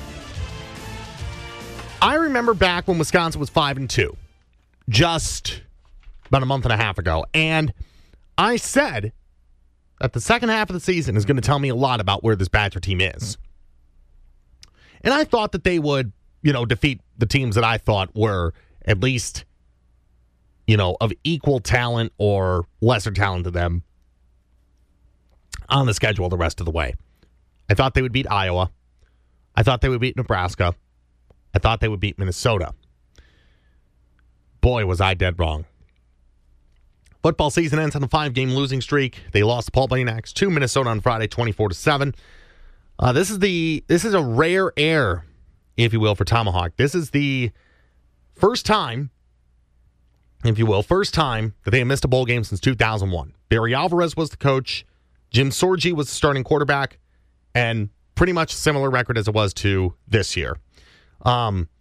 I remember back when Wisconsin was five and two, just about a month and a half ago, and I said that the second half of the season is going to tell me a lot about where this Badger team is. And I thought that they would, you know, defeat the teams that I thought were at least, you know, of equal talent or lesser talent to them on the schedule the rest of the way. I thought they would beat Iowa. I thought they would beat Nebraska. I thought they would beat Minnesota. Boy, was I dead wrong. Football season ends on a five-game losing streak. They lost to Paul Bunyan-Axe to Minnesota on Friday, twenty-four to seven. Uh, this is the this is a rare air, if you will, for Tomahawk. This is the first time, if you will, first time that they have missed a bowl game since two thousand one. Barry Alvarez was the coach. Jim Sorgi was the starting quarterback, and pretty much a similar record as it was to this year. Um,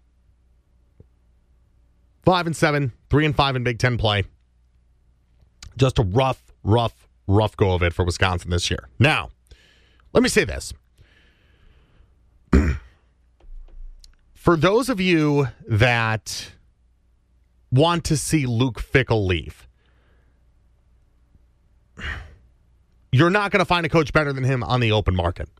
five and seven, three and five in Big Ten play. Just a rough, rough, rough go of it for Wisconsin this year. Now, let me say this. For those of you that want to see Luke Fickell leave, you're not going to find a coach better than him on the open market.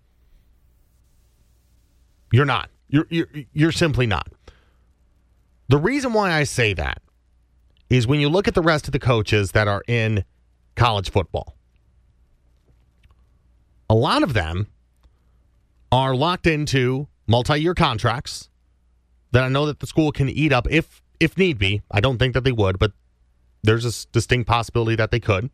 You're not. You're, you're, you're simply not. The reason why I say that is when you look at the rest of the coaches that are in college football, a lot of them are locked into multi-year contracts that I know that the school can eat up if if need be. I don't think that they would, but there's a distinct possibility that they could.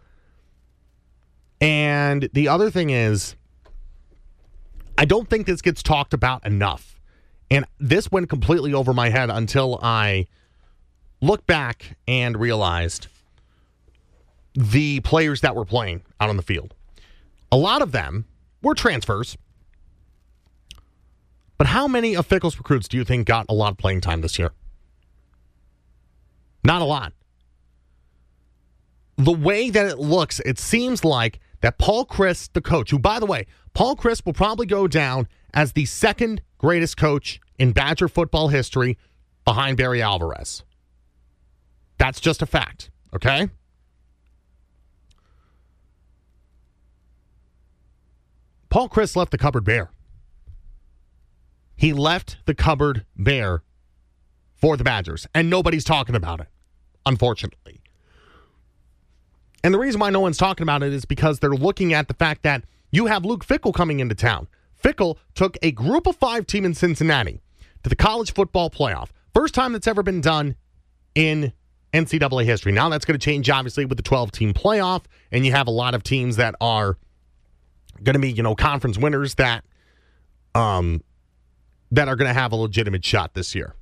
And the other thing is, I don't think this gets talked about enough. And this went completely over my head until I looked back and realized the players that were playing out on the field. A lot of them were transfers. But how many of Fickell's recruits do you think got a lot of playing time this year? Not a lot. The way that it looks, it seems like that Paul Chryst, the coach, who, by the way, Paul Chryst will probably go down as the second greatest coach in Badger football history behind Barry Alvarez. That's just a fact, okay? Paul Chryst left the cupboard bare. He left the cupboard bare for the Badgers, and nobody's talking about it, unfortunately. And the reason why no one's talking about it is because they're looking at the fact that you have Luke Fickell coming into town. Fickell took a group of five team in Cincinnati to the college football playoff. First time that's ever been done in N C double A history. Now that's going to change, obviously, with the twelve-team playoff, and you have a lot of teams that are going to be, you know, conference winners that, um, that are going to have a legitimate shot this year.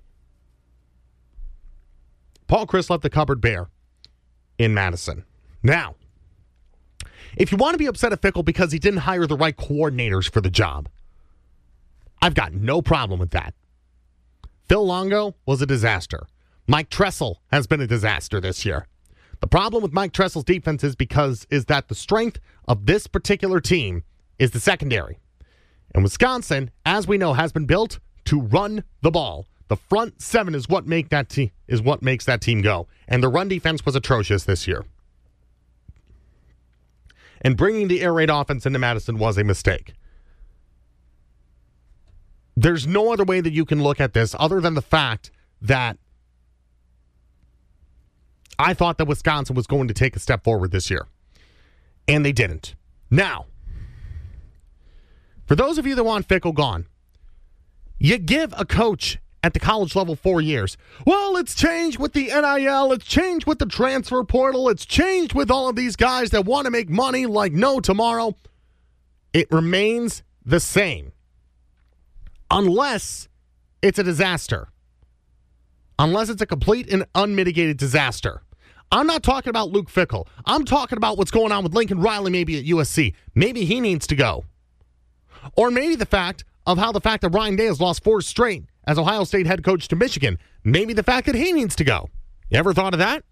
Paul Chryst left the cupboard bare in Madison. Now, if you want to be upset at Fickell because he didn't hire the right coordinators for the job, I've got no problem with that. Phil Longo was a disaster. Mike Tressel has been a disaster this year. The problem with Mike Tressel's defense is because is that the strength of this particular team is the secondary. And Wisconsin, as we know, has been built to run the ball. The front seven is what make that te- is what makes that team go. And the run defense was atrocious this year. And bringing the air raid offense into Madison was a mistake. There's no other way that you can look at this other than the fact that I thought that Wisconsin was going to take a step forward this year. And they didn't. Now, for those of you that want Fickell gone, you give a coach at the college level four years. Well, it's changed with the N I L. It's changed with the transfer portal. It's changed with all of these guys that want to make money like no tomorrow. It remains the same. Unless it's a disaster. Unless it's a complete and unmitigated disaster. I'm not talking about Luke Fickell. I'm talking about what's going on with Lincoln Riley maybe at U S C. Maybe he needs to go. Or maybe the fact of how the fact that Ryan Day has lost four straight as Ohio State head coach to Michigan. Maybe the fact that he needs to go. You ever thought of that?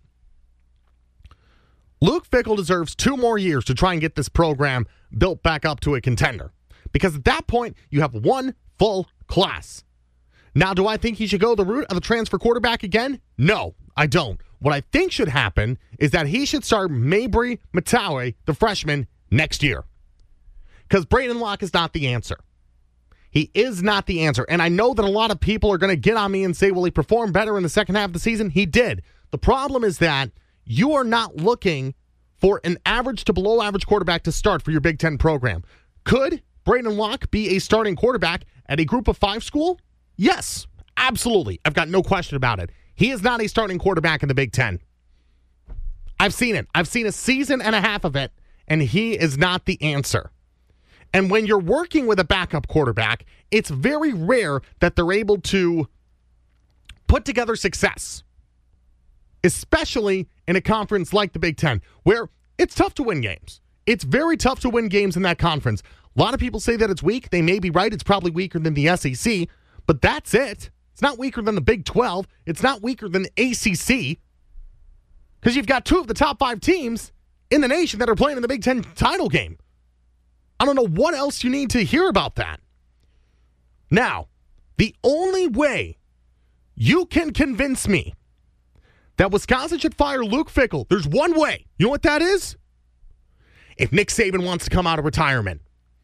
Luke Fickell deserves two more years to try and get this program built back up to a contender. Because at that point, you have one full class. Now, do I think he should go the route of the transfer quarterback again? No, I don't. What I think should happen is that he should start Mabry Matawe, the freshman, next year. Because Braden Locke is not the answer. He is not the answer. And I know that a lot of people are going to get on me and say, well, he performed better in the second half of the season. He did. The problem is that you are not looking for an average to below average quarterback to start for your Big Ten program. Could Braden Locke be a starting quarterback at a group of five school? Yes, absolutely. I've got no question about it. He is not a starting quarterback in the Big Ten. I've seen it. I've seen a season and a half of it, and he is not the answer. And when you're working with a backup quarterback, it's very rare that they're able to put together success, especially in a conference like the Big Ten, where it's tough to win games. It's very tough to win games in that conference. A lot of people say that it's weak. They may be right. It's probably weaker than the S E C, but that's it. It's not weaker than the Big twelve. It's not weaker than the A C C, because you've got two of the top five teams in the nation that are playing in the Big Ten title game. I don't know what else you need to hear about that. Now, the only way you can convince me that Wisconsin should fire Luke Fickell, there's one way. You know what that is? If Nick Saban wants to come out of retirement.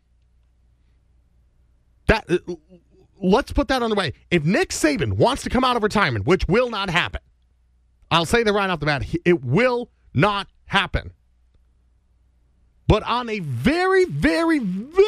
That, let's put that on the way. If Nick Saban wants to come out of retirement, which will not happen, I'll say that right off the bat, it will not happen. But on a very, very,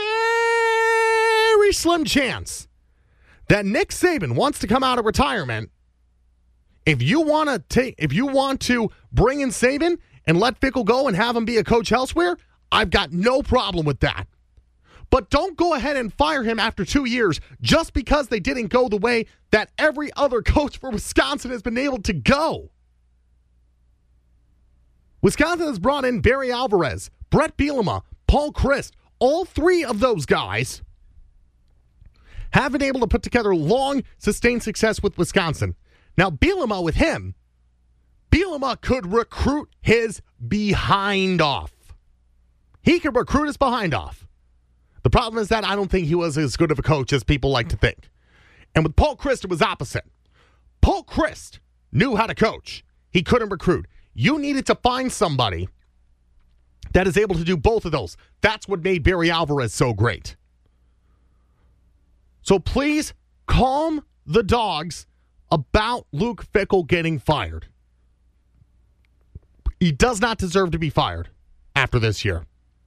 very slim chance that Nick Saban wants to come out of retirement, if you want to take, if you want to bring in Saban and let Fickell go and have him be a coach elsewhere, I've got no problem with that. But don't go ahead and fire him after two years just because they didn't go the way that every other coach for Wisconsin has been able to go. Wisconsin has brought in Barry Alvarez, Brett Bielema, Paul Chryst. All three of those guys have been able to put together long, sustained success with Wisconsin. Now, Bielema with him, Bielema could recruit his behind off. He could recruit his behind off. The problem is that I don't think he was as good of a coach as people like to think. And with Paul Chryst, it was opposite. Paul Chryst knew how to coach. He couldn't recruit. You needed to find somebody that is able to do both of those. That's what made Barry Alvarez so great. So please calm the dogs about Luke Fickell getting fired. He does not deserve to be fired after this year.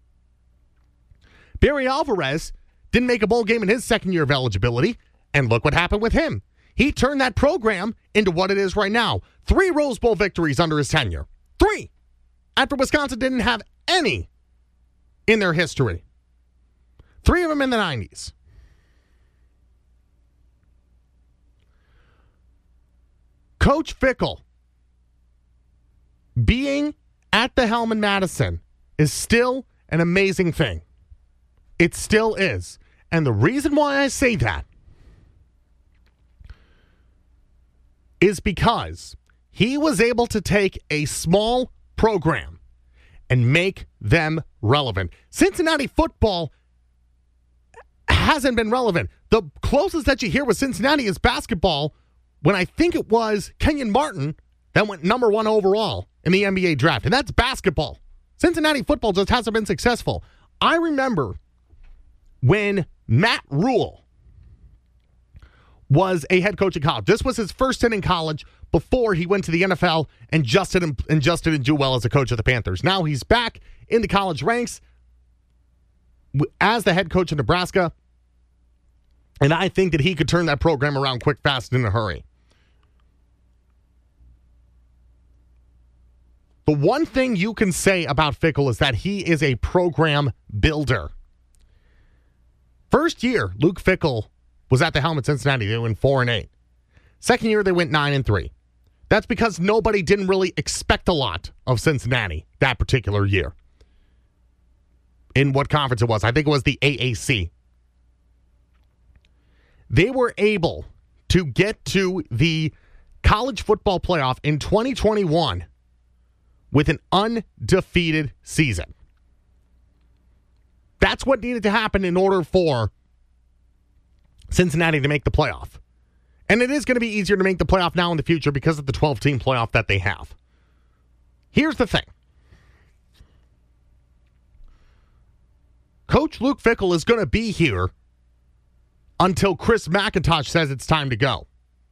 Barry Alvarez didn't make a bowl game in his second year of eligibility, and look what happened with him. He turned that program into what it is right now. Three Rose Bowl victories under his tenure. Three! After Wisconsin didn't have any in their history. Three of them in the nineties. Coach Fickell being at the helm in Madison is still an amazing thing. It still is. And the reason why I say that is because he was able to take a small program and make them relevant. Cincinnati football hasn't been relevant. The closest that you hear with Cincinnati is basketball when I think it was Kenyon Martin that went number one overall in the N B A draft. And that's basketball. Cincinnati football just hasn't been successful. I remember when Matt Rule was a head coach in college. This was his first stint in college before he went to the N F L and just didn't, and just didn't do well as a coach of the Panthers. Now he's back in the college ranks as the head coach of Nebraska, and I think that he could turn that program around quick, fast, and in a hurry. The one thing you can say about Fickell is that he is a program builder. First year, Luke Fickell was at the helm at Cincinnati. They went four and eight. Second year, they went nine and three. That's because nobody didn't really expect a lot of Cincinnati that particular year. In what conference it was. I think it was the A A C. They were able to get to the college football playoff in twenty twenty-one with an undefeated season. That's what needed to happen in order for Cincinnati to make the playoff. And it is going to be easier to make the playoff now in the future because of the twelve-team playoff that they have. Here's the thing. Coach Luke Fickell is going to be here until Chris McIntosh says it's time to go.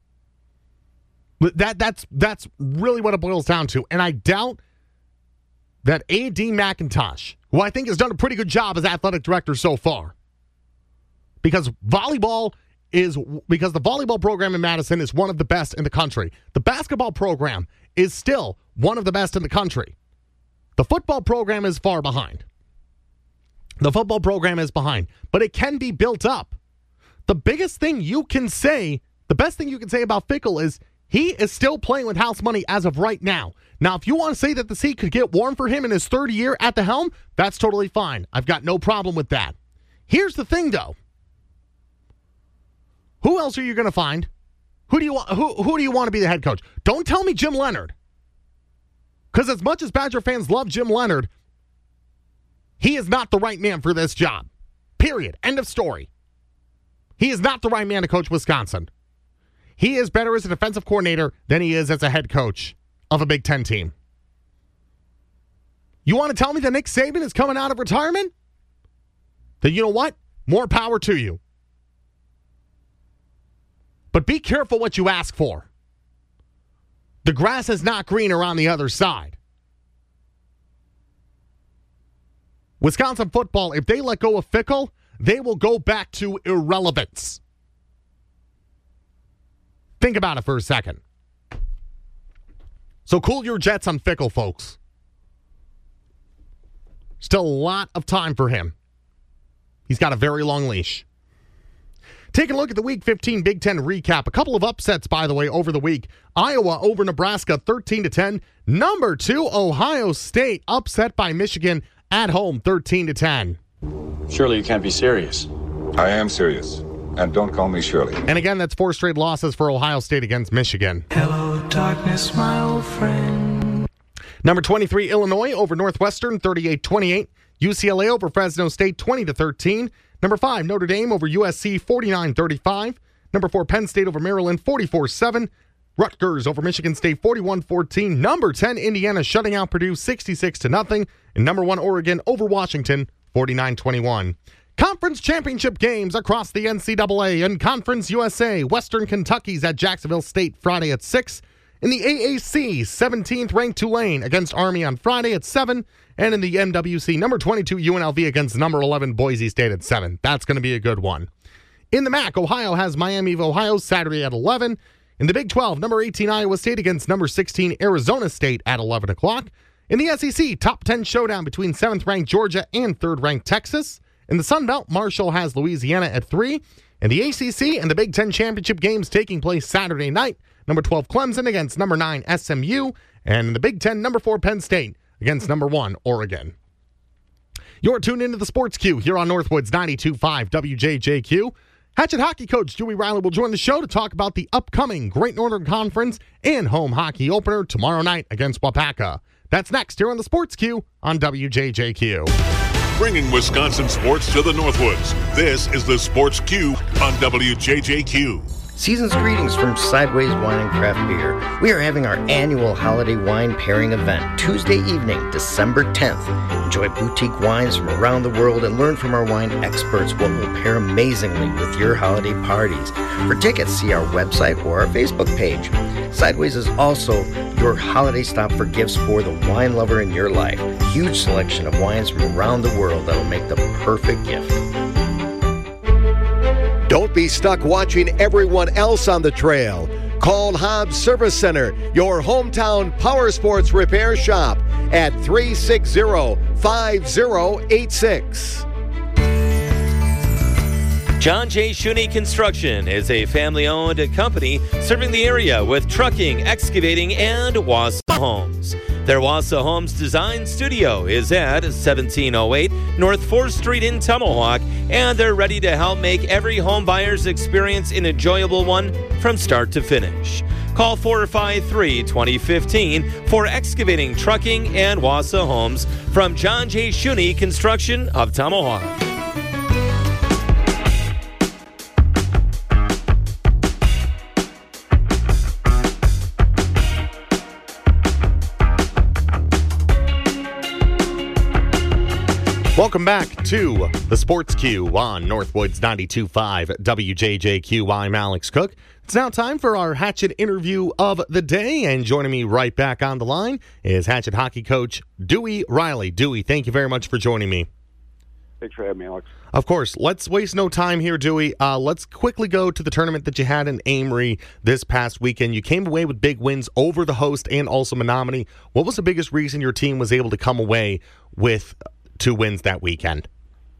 That, that's, that's really what it boils down to. And I doubt that A D McIntosh, who I think has done a pretty good job as athletic director so far, because volleyball is because the volleyball program in Madison is one of the best in the country. The basketball program is still one of the best in the country. The football program is far behind. The football program is behind, but it can be built up. The biggest thing you can say, the best thing you can say about Fickell is he is still playing with house money as of right now. Now, if you want to say that the seat could get warm for him in his third year at the helm, that's totally fine. I've got no problem with that. Here's the thing, though. Who else are you going to find? Who do you want? Who, who do you want to be the head coach? Don't tell me Jim Leonhard. Because as much as Badger fans love Jim Leonhard, he is not the right man for this job. Period. End of story. He is not the right man to coach Wisconsin. He is better as a defensive coordinator than he is as a head coach of a Big Ten team. You want to tell me that Nick Saban is coming out of retirement? Then you know what? More power to you. But be careful what you ask for. The grass is not greener on the other side. Wisconsin football, if they let go of Fickell, they will go back to irrelevance. Think about it for a second. So cool your jets on Fickell, folks. Still a lot of time for him. He's got a very long leash. Taking a look at the Week fifteen Big Ten recap. A couple of upsets, by the way, over the week. Iowa over Nebraska, thirteen to ten. Number two, Ohio State, upset by Michigan at home, thirteen to ten. Surely you can't be serious. I am serious. And don't call me Shirley. And again, that's four straight losses for Ohio State against Michigan. Hello, darkness, my old friend. Number twenty-three, Illinois over Northwestern, thirty-eight twenty-eight. U C L A over Fresno State, twenty to thirteen. Number five, Notre Dame over U S C, forty-nine thirty-five. Number four, Penn State over Maryland, forty-four seven. Rutgers over Michigan State, forty-one fourteen. Number ten, Indiana shutting out Purdue, sixty-six to nothing. And number one, Oregon over Washington, forty-nine twenty-one. Conference championship games across the N C double A and Conference U S A. Western Kentucky's at Jacksonville State Friday at six. In the A A C, seventeenth ranked Tulane against Army on Friday at seven. And in the M W C, number twenty-two U N L V against number eleven Boise State at seven. That's going to be a good one. In the M A C, Ohio has Miami of Ohio Saturday at eleven. In the Big twelve, number eighteen Iowa State against number sixteen Arizona State at eleven o'clock. In the S E C, top ten showdown between seventh ranked Georgia and third ranked Texas. In the Sun Belt, Marshall has Louisiana at three. In the A C C and the Big Ten championship games taking place Saturday night, number twelve Clemson against number nine S M U. And in the Big Ten, number four Penn State against number one Oregon. You're tuned into the Sports Q here on Northwoods ninety-two point five W J J Q. Hatchet hockey coach Dewey Riley will join the show to talk about the upcoming Great Northern Conference and home hockey opener tomorrow night against Wapaka. That's next here on the Sports Q on W J J Q. Bringing Wisconsin sports to the Northwoods. This is the Sports Q on W J J Q. Season's greetings from Sideways Wine and Craft Beer. We are having our annual holiday wine pairing event Tuesday evening, December tenth. Enjoy boutique wines from around the world and learn from our wine experts what will pair amazingly with your holiday parties. For tickets, see our website or our Facebook page. Sideways is also your holiday stop for gifts for the wine lover in your life. Huge selection of wines from around the world that will make the perfect gift. Don't be stuck watching everyone else on the trail. Call Hobbs Service Center, your hometown power sports repair shop, at three six zero, five zero eight six. John J. Shuney Construction is a family-owned company serving the area with trucking, excavating, and Wassa Homes. Their Wassa Homes Design Studio is at seventeen oh eight North fourth Street in Tomahawk, and they're ready to help make every home buyer's experience an enjoyable one from start to finish. Call four five three, two oh one five for excavating, trucking, and Wassa Homes from John J. Shuney Construction of Tomahawk. Welcome back to the Sports Q on Northwoods ninety-two point five W J J Q. I'm Alex Cook. It's now time for our Hatchet interview of the day, and joining me right back on the line is Hatchet hockey coach Dewey Riley. Dewey, thank you very much for joining me. Thanks for having me, Alex. Of course. Let's waste no time here, Dewey. Uh, let's quickly go to the tournament that you had in Amory this past weekend. You came away with big wins over the host and also Menominee. What was the biggest reason your team was able to come away with two wins that weekend?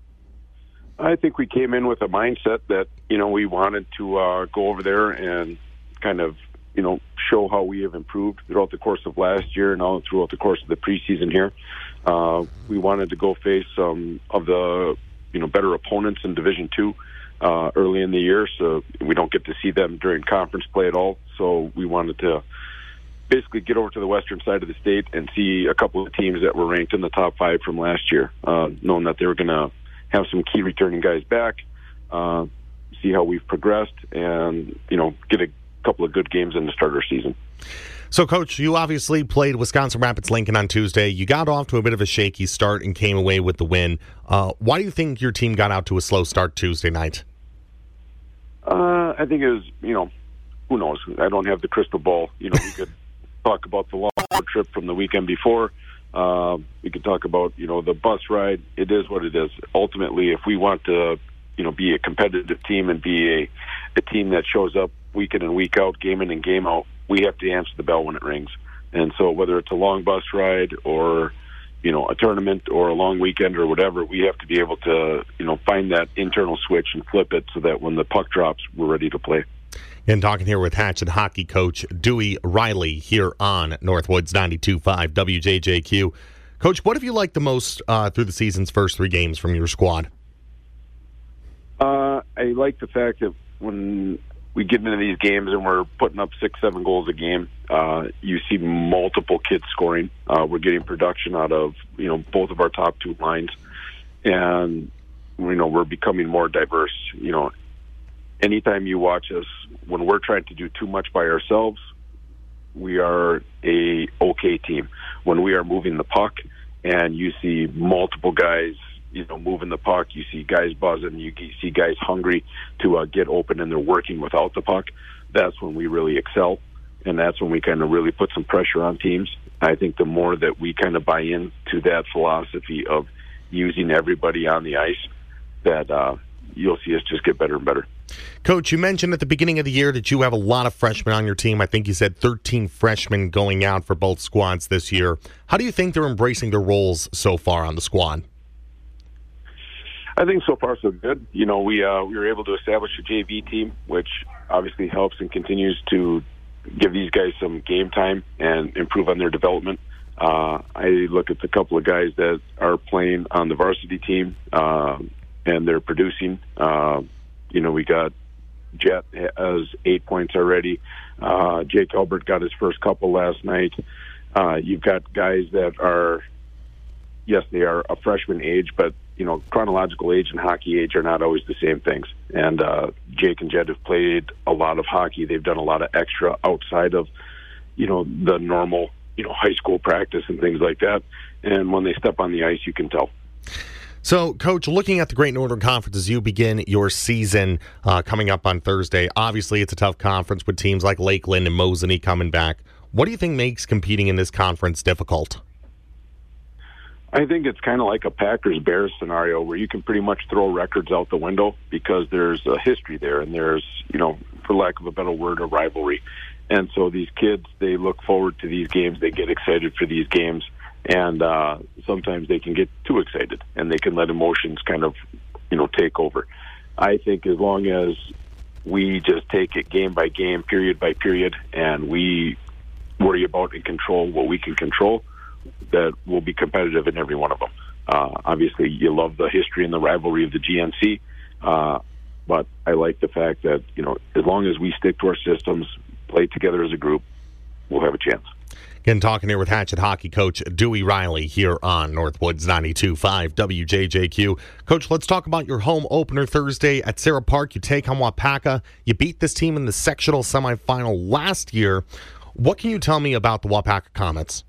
I think we came in with a mindset that, you know, we wanted to uh, go over there and kind of, you know, show how we have improved throughout the course of last year and all throughout the course of the preseason here. Uh, we wanted to go face some of the, you know, better opponents in Division Two uh, early in the year, so we don't get to see them during conference play at all. So we wanted to basically get over to the western side of the state and see a couple of teams that were ranked in the top five from last year, uh, knowing that they were going to have some key returning guys back, uh, see how we've progressed, and, you know, get a couple of good games in the starter season. So, Coach, you obviously played Wisconsin Rapids Lincoln on Tuesday. You got off to a bit of a shaky start and came away with the win. Uh, why do you think your team got out to a slow start Tuesday night? Uh, I think it was, you know, who knows? I don't have the crystal ball. You know, we could talk about the long trip from the weekend before. Uh, we could talk about, you know, the bus ride. It is what it is. Ultimately, if we want to, you know, be a competitive team and be a, a team that shows up week in and week out, game in and game out, we have to answer the bell when it rings. And so whether it's a long bus ride or, you know, a tournament or a long weekend or whatever, we have to be able to, you know, find that internal switch and flip it so that when the puck drops, we're ready to play. And talking here with Hatchet hockey coach Dewey Riley here on Northwoods ninety-two point five W J J Q. Coach, what have you liked the most uh, through the season's first three games from your squad? Uh, I like the fact that when we get into these games and we're putting up six, seven goals a game, uh, you see multiple kids scoring. Uh, we're getting production out of, you know, both of our top two lines. And, you know, we're becoming more diverse. You know, anytime you watch us, when we're trying to do too much by ourselves, we are a okay team. When we are moving the puck and you see multiple guys, you know, moving the puck, you see guys buzzing, you see guys hungry to uh, get open and they're working without the puck, that's when we really excel. And that's when we kind of really put some pressure on teams. I think the more that we kind of buy into that philosophy of using everybody on the ice, that uh, you'll see us just get better and better. Coach, you mentioned at the beginning of the year that you have a lot of freshmen on your team. I think you said thirteen freshmen going out for both squads this year. How do you think they're embracing their roles so far on the squad? I think so far so good. You know, we uh, we were able to establish a J V team, which obviously helps and continues to give these guys some game time and improve on their development. Uh, I look at the couple of guys that are playing on the varsity team, uh, and they're producing. Uh, you know, we got Jet has eight points already. Uh, Jake Albert got his first couple last night. Uh, you've got guys that are, yes, they are a freshman age, but you know, chronological age and hockey age are not always the same things. And uh, Jake and Jed have played a lot of hockey. They've done a lot of extra outside of, you know, the normal, you know, high school practice and things like that. And when they step on the ice, you can tell. So, Coach, looking at the Great Northern Conference as you begin your season uh, coming up on Thursday, obviously it's a tough conference with teams like Lakeland and Mosinee coming back. What do you think makes competing in this conference difficult? I think it's kind of like a Packers-Bears scenario where you can pretty much throw records out the window because there's a history there and there's, you know, for lack of a better word, a rivalry. And so these kids, they look forward to these games. They get excited for these games. And uh, sometimes they can get too excited and they can let emotions kind of, you know, take over. I think as long as we just take it game by game, period by period, and we worry about and control what we can control, that will be competitive in every one of them. Uh, obviously, you love the history and the rivalry of the G N C, uh, but I like the fact that, you know, as long as we stick to our systems, play together as a group, we'll have a chance. Again, talking here with Hatchet hockey coach Dewey Riley here on Northwoods ninety-two point five W J J Q. Coach, let's talk about your home opener Thursday at Sarah Park. You take on Wapaka. You beat this team in the sectional semifinal last year. What can you tell me about the Wapaka Comets?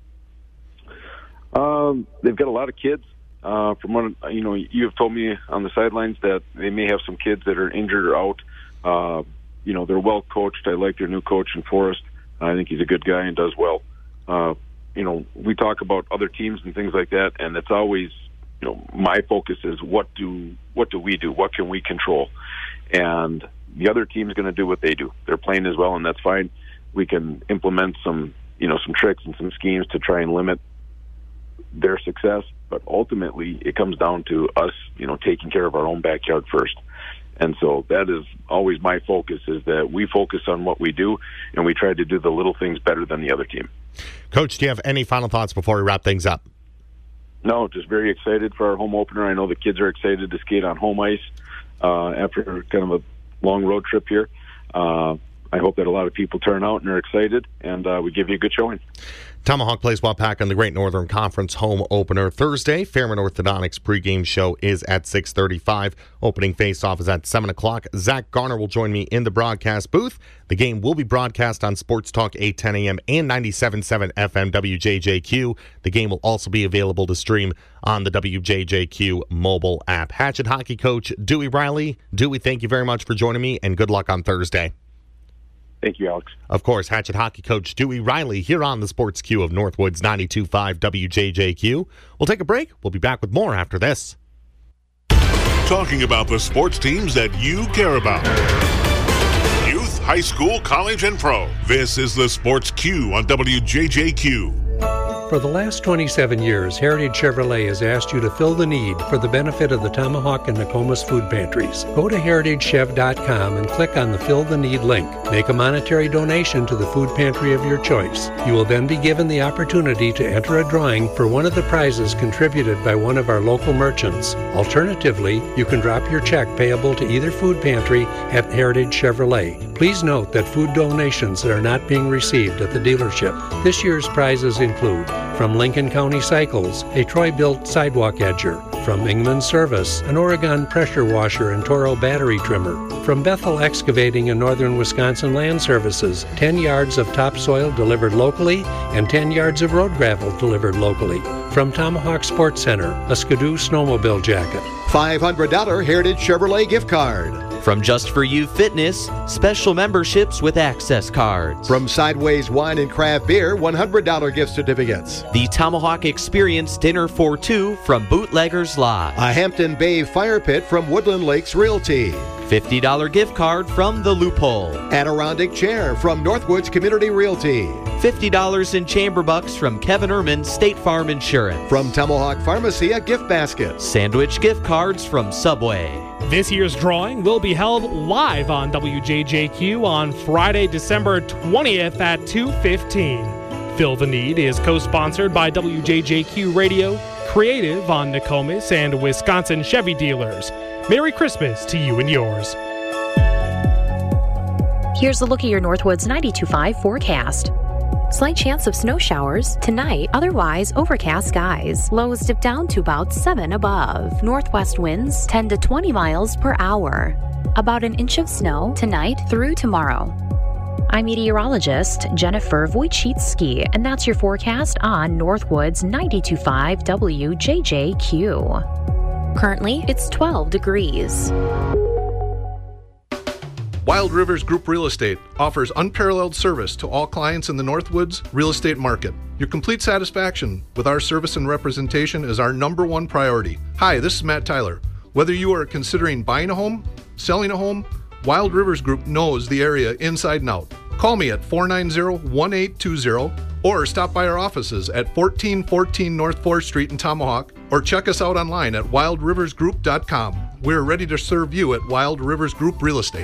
Um, they've got a lot of kids. Uh, from what you know, you have told me on the sidelines that they may have some kids that are injured or out. Uh, you know, they're well coached. I like their new coach in Forrest. I think he's a good guy and does well. Uh, you know, we talk about other teams and things like that, and it's always, you know, my focus is what do what do we do? What can we control? And the other team is going to do what they do. They're playing as well, and that's fine. We can implement some, you know, some tricks and some schemes to try and limit their success, but ultimately it comes down to us, you know, taking care of our own backyard first. And so that is always my focus, is that we focus on what we do, and we try to do the little things better than the other team. Coach, do you have any final thoughts before we wrap things up? No, just very excited for our home opener. I know the kids are excited to skate on home ice uh, after kind of a long road trip here. Uh, I hope that a lot of people turn out and are excited, and uh, we give you a good showing. Tomahawk plays Wapaka in the Great Northern Conference home opener Thursday. Fairmont Orthodontics pregame show is at six thirty-five. Opening faceoff is at seven o'clock. Zach Garner will join me in the broadcast booth. The game will be broadcast on Sports Talk eight ten a.m. and ninety-seven point seven F M W J J Q. The game will also be available to stream on the W J J Q mobile app. Hatchet hockey coach Dewey Riley. Dewey, thank you very much for joining me, and good luck on Thursday. Thank you, Alex. Of course, Hatchet hockey coach Dewey Riley here on the Sports Q of Northwoods ninety-two point five W J J Q. We'll take a break. We'll be back with more after this. Talking about the sports teams that you care about. Youth, high school, college, and pro. This is the Sports Q on W J J Q. For the last twenty-seven years, Heritage Chevrolet has asked you to fill the need for the benefit of the Tomahawk and Nokomis food pantries. Go to heritage chev dot com and click on the Fill the Need link. Make a monetary donation to the food pantry of your choice. You will then be given the opportunity to enter a drawing for one of the prizes contributed by one of our local merchants. Alternatively, you can drop your check payable to either food pantry at Heritage Chevrolet. Please note that food donations are not being received at the dealership. This year's prizes include from Lincoln County Cycles, a Troy-built sidewalk edger. From Ingman Service, an Oregon pressure washer and Toro battery trimmer. From Bethel Excavating and Northern Wisconsin Land Services, ten yards of topsoil delivered locally and ten yards of road gravel delivered locally. From Tomahawk Sports Center, a Skidoo snowmobile jacket. five hundred dollars Heritage Chevrolet gift card. From Just For You Fitness, special memberships with access cards. From Sideways Wine and Craft Beer, one hundred dollars gift certificates. The Tomahawk Experience Dinner for Two from Bootleggers Lodge. A Hampton Bay Fire Pit from Woodland Lakes Realty. fifty dollars gift card from The Loophole. Adirondack Chair from Northwoods Community Realty. fifty dollars in chamber bucks from Kevin Ehrman State Farm Insurance. From Tomahawk Pharmacy, a gift basket. Sandwich gift cards from Subway. This year's drawing will be held live on W J J Q on Friday, December twentieth at two fifteen. Fill the Need is co-sponsored by W J J Q Radio, Creative on Nokomis, and Wisconsin Chevy Dealers. Merry Christmas to you and yours. Here's a look at your Northwoods ninety-two point five forecast. Slight chance of snow showers tonight, otherwise overcast skies. Lows dip down to about seven above. Northwest winds ten to twenty miles per hour. About an inch of snow tonight through tomorrow. I'm meteorologist Jennifer Wojcicki, and that's your forecast on Northwood's ninety-two point five W J J Q. Currently, it's twelve degrees. Wild Rivers Group Real Estate offers unparalleled service to all clients in the Northwoods real estate market. Your complete satisfaction with our service and representation is our number one priority. Hi, this is Matt Tyler. Whether you are considering buying a home, selling a home, Wild Rivers Group knows the area inside and out. Call me at four nine zero, one eight two zero or stop by our offices at fourteen fourteen North fourth Street in Tomahawk, or check us out online at wild rivers group dot com. We're ready to serve you at Wild Rivers Group Real Estate.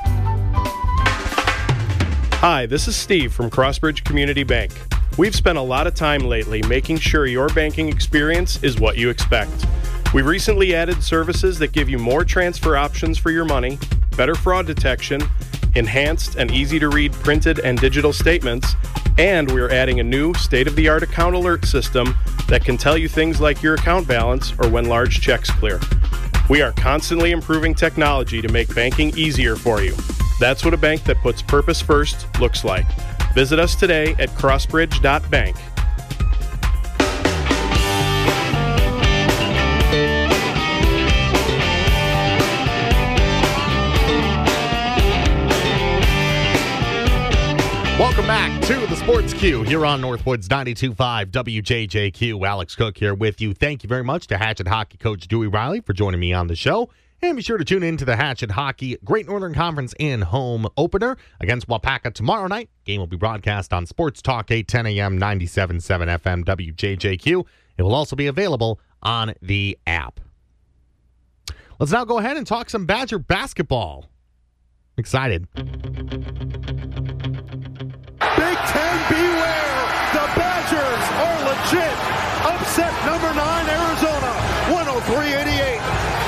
Hi, this is Steve from Crossbridge Community Bank. We've spent a lot of time lately making sure your banking experience is what you expect. We've recently added services that give you more transfer options for your money, better fraud detection, enhanced and easy-to-read printed and digital statements, and we're adding a new state-of-the-art account alert system that can tell you things like your account balance or when large checks clear. We are constantly improving technology to make banking easier for you. That's what a bank that puts purpose first looks like. Visit us today at crossbridge dot bank. Welcome back to the Sports Q here on Northwoods ninety-two point five W J J Q. Alex Cook here with you. Thank you very much to Hatchet Hockey coach Dewey Riley for joining me on the show. And be sure to tune in to the Hatchet Hockey Great Northern Conference in home opener against Wapaka tomorrow night. Game will be broadcast on Sports Talk eight ten a.m. ninety-seven point seven F M W J J Q. It will also be available on the app. Let's now go ahead and talk some Badger basketball. I'm excited. Big Ten beware! The Badgers are legit! Upset number nine Arizona, one oh three eighty-eight.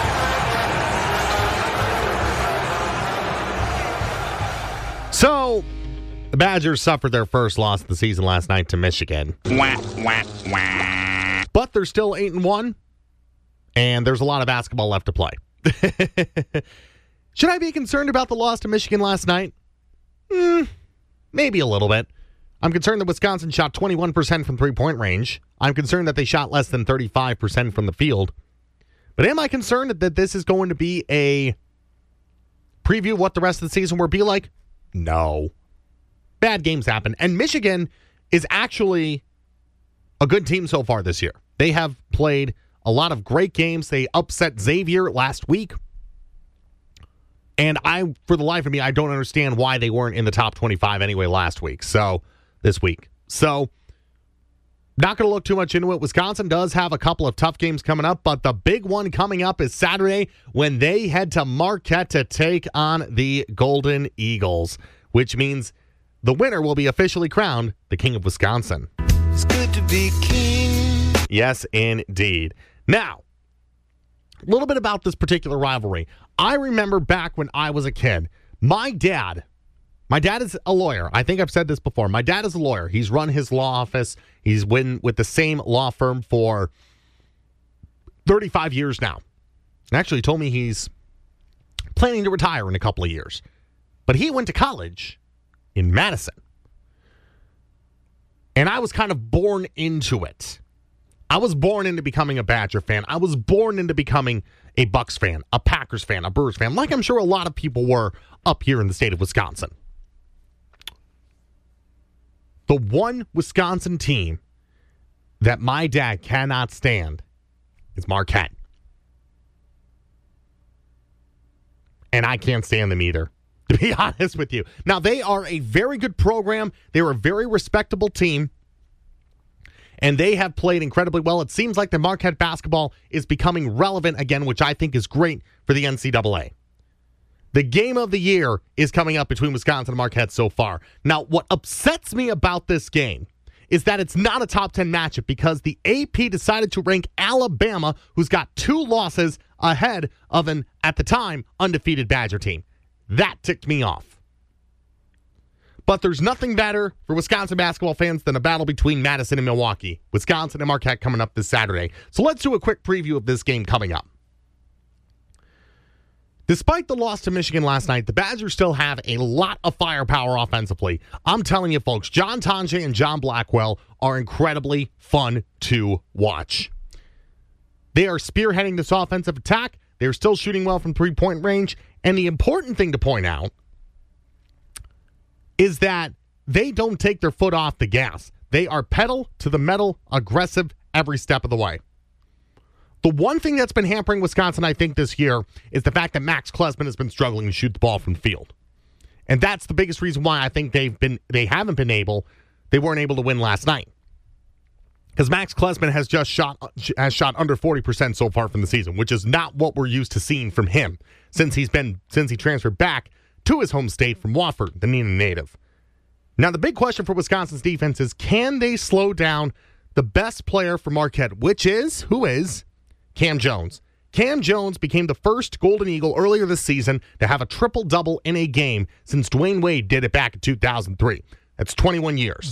So, the Badgers suffered their first loss of the season last night to Michigan. Wah, wah, wah. But they're still eight and one, and there's a lot of basketball left to play. Should I be concerned about the loss to Michigan last night? Hmm, maybe a little bit. I'm concerned that Wisconsin shot twenty-one percent from three-point range. I'm concerned that they shot less than thirty-five percent from the field. But am I concerned that this is going to be a preview of what the rest of the season will be like? No. Bad games happen. And Michigan is actually a good team so far this year. They have played a lot of great games. They upset Xavier last week. And I, for the life of me, I don't understand why they weren't in the top twenty-five anyway last week. So, this week. So, not going to look too much into it. Wisconsin does have a couple of tough games coming up, but the big one coming up is Saturday when they head to Marquette to take on the Golden Eagles, which means the winner will be officially crowned the King of Wisconsin. It's good to be king. Yes, indeed. Now, a little bit about this particular rivalry. I remember back when I was a kid, my dad, my dad is a lawyer. I think I've said this before. My dad is a lawyer. He's run his law office. He's been with the same law firm for thirty-five years now. And actually told me he's planning to retire in a couple of years. But he went to college in Madison. And I was kind of born into it. I was born into becoming a Badger fan. I was born into becoming a Bucks fan, a Packers fan, a Brewers fan, like I'm sure a lot of people were up here in the state of Wisconsin. The one Wisconsin team that my dad cannot stand is Marquette. And I can't stand them either, to be honest with you. Now, they are a very good program. They're a very respectable team. And they have played incredibly well. It seems like the Marquette basketball is becoming relevant again, which I think is great for the N C double A. The game of the year is coming up between Wisconsin and Marquette so far. Now, what upsets me about this game is that it's not a top ten matchup because the A P decided to rank Alabama, who's got two losses, ahead of an, at the time, undefeated Badger team. That ticked me off. But there's nothing better for Wisconsin basketball fans than a battle between Madison and Milwaukee. Wisconsin and Marquette coming up this Saturday. So let's do a quick preview of this game coming up. Despite the loss to Michigan last night, the Badgers still have a lot of firepower offensively. I'm telling you, folks, John Tonje and John Blackwell are incredibly fun to watch. They are spearheading this offensive attack. They're still shooting well from three-point range. And the important thing to point out is that they don't take their foot off the gas. They are pedal to the metal, aggressive every step of the way. The one thing that's been hampering Wisconsin, I think, this year is the fact that Max Klesman has been struggling to shoot the ball from the field. And that's the biggest reason why I think they've been they haven't been able, they weren't able to win last night. Because Max Klesman has just shot has shot under forty percent so far from the season, which is not what we're used to seeing from him since he's been since he transferred back to his home state from Wofford, the Neenah native. Now, the big question for Wisconsin's defense is, can they slow down the best player for Marquette, which is, who is, Cam Jones. Cam Jones became the first Golden Eagle earlier this season to have a triple-double in a game since Dwayne Wade did it back in two thousand three. That's twenty-one years.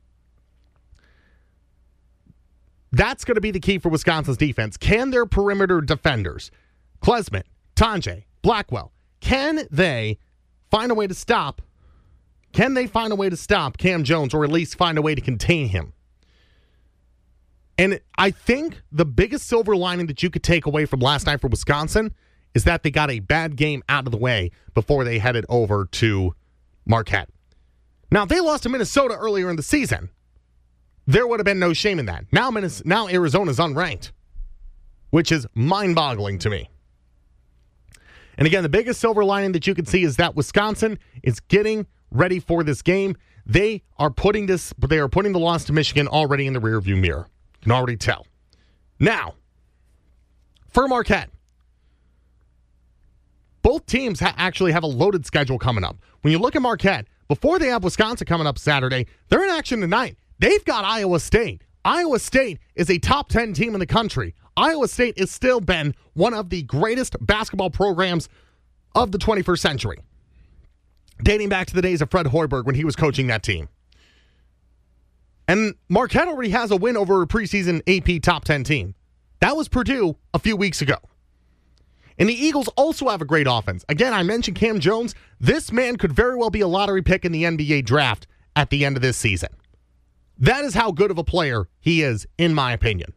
That's going to be the key for Wisconsin's defense. Can their perimeter defenders, Klesman, Tonje, Blackwell, can they find a way to stop, can they find a way to stop Cam Jones, or at least find a way to contain him? And I think the biggest silver lining that you could take away from last night for Wisconsin is that they got a bad game out of the way before they headed over to Marquette. Now, if they lost to Minnesota earlier in the season, there would have been no shame in that. Now, Minnesota, now Arizona's unranked, which is mind-boggling to me. And again, the biggest silver lining that you can see is that Wisconsin is getting ready for this game. They are putting this, they are putting the loss to Michigan already in the rearview mirror. You can already tell. Now, for Marquette, both teams ha- actually have a loaded schedule coming up. When you look at Marquette, before they have Wisconsin coming up Saturday, they're in action tonight. They've got Iowa State. Iowa State is a top ten team in the country. Iowa State has still been one of the greatest basketball programs of the twenty-first century, dating back to the days of Fred Hoiberg when he was coaching that team. And Marquette already has a win over a preseason A P top ten team. That was Purdue a few weeks ago. And the Eagles also have a great offense. Again, I mentioned Cam Jones. This man could very well be a lottery pick in the N B A draft at the end of this season. That is how good of a player he is, in my opinion.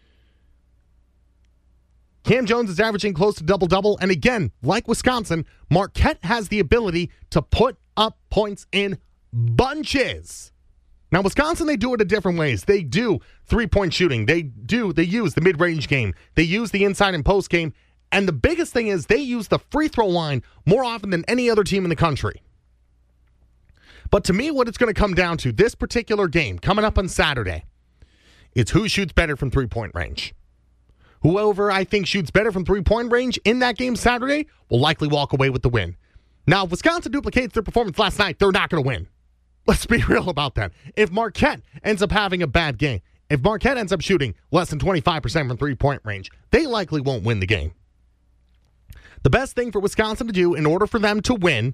Cam Jones is averaging close to double-double. And again, like Wisconsin, Marquette has the ability to put up points in bunches. Now, Wisconsin, they do it in different ways. They do three-point shooting. They do. They use the mid-range game. They use the inside and post game. And the biggest thing is they use the free throw line more often than any other team in the country. But to me, what it's going to come down to, this particular game coming up on Saturday, it's who shoots better from three-point range. Whoever I think shoots better from three-point range in that game Saturday will likely walk away with the win. Now, if Wisconsin duplicates their performance last night, they're not going to win. Let's be real about that. If Marquette ends up having a bad game, if Marquette ends up shooting less than twenty-five percent from three-point range, they likely won't win the game. The best thing for Wisconsin to do in order for them to win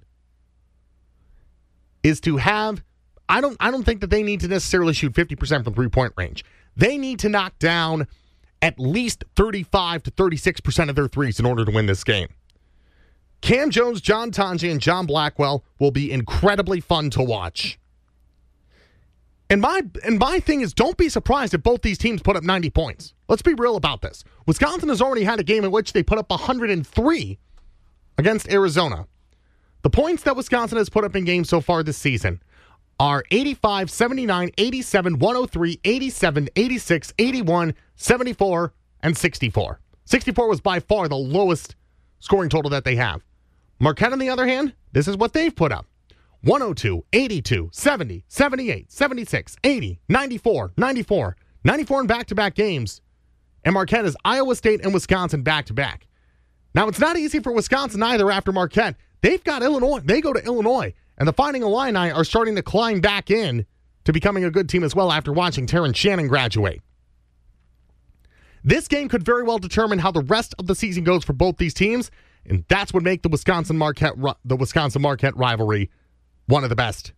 is to have, I don't I don't think that they need to necessarily shoot fifty percent from three-point range. They need to knock down at least thirty-five to thirty-six percent of their threes in order to win this game. Cam Jones, John Tonje, and John Blackwell will be incredibly fun to watch. And my and my thing is, don't be surprised if both these teams put up ninety points. Let's be real about this. Wisconsin has already had a game in which they put up one hundred three against Arizona. The points that Wisconsin has put up in games so far this season are eighty-five, seventy-nine, eighty-seven, one oh three, eighty-seven, eighty-six, eighty-one, seventy-four, and sixty-four. sixty-four was by far the lowest scoring total that they have. Marquette, on the other hand, this is what they've put up. one oh two, eighty-two, seventy, seventy-eight, seventy-six, eighty, ninety-four, ninety-four, ninety-four in back-to-back games. And Marquette is Iowa State and Wisconsin back-to-back. Now, it's not easy for Wisconsin either after Marquette. They've got Illinois. They go to Illinois. And the Fighting Illini are starting to climb back in to becoming a good team as well after watching Terrence Shannon graduate. This game could very well determine how the rest of the season goes for both these teams. And that's what makes the Wisconsin Marquette the Wisconsin Marquette rivalry one of the best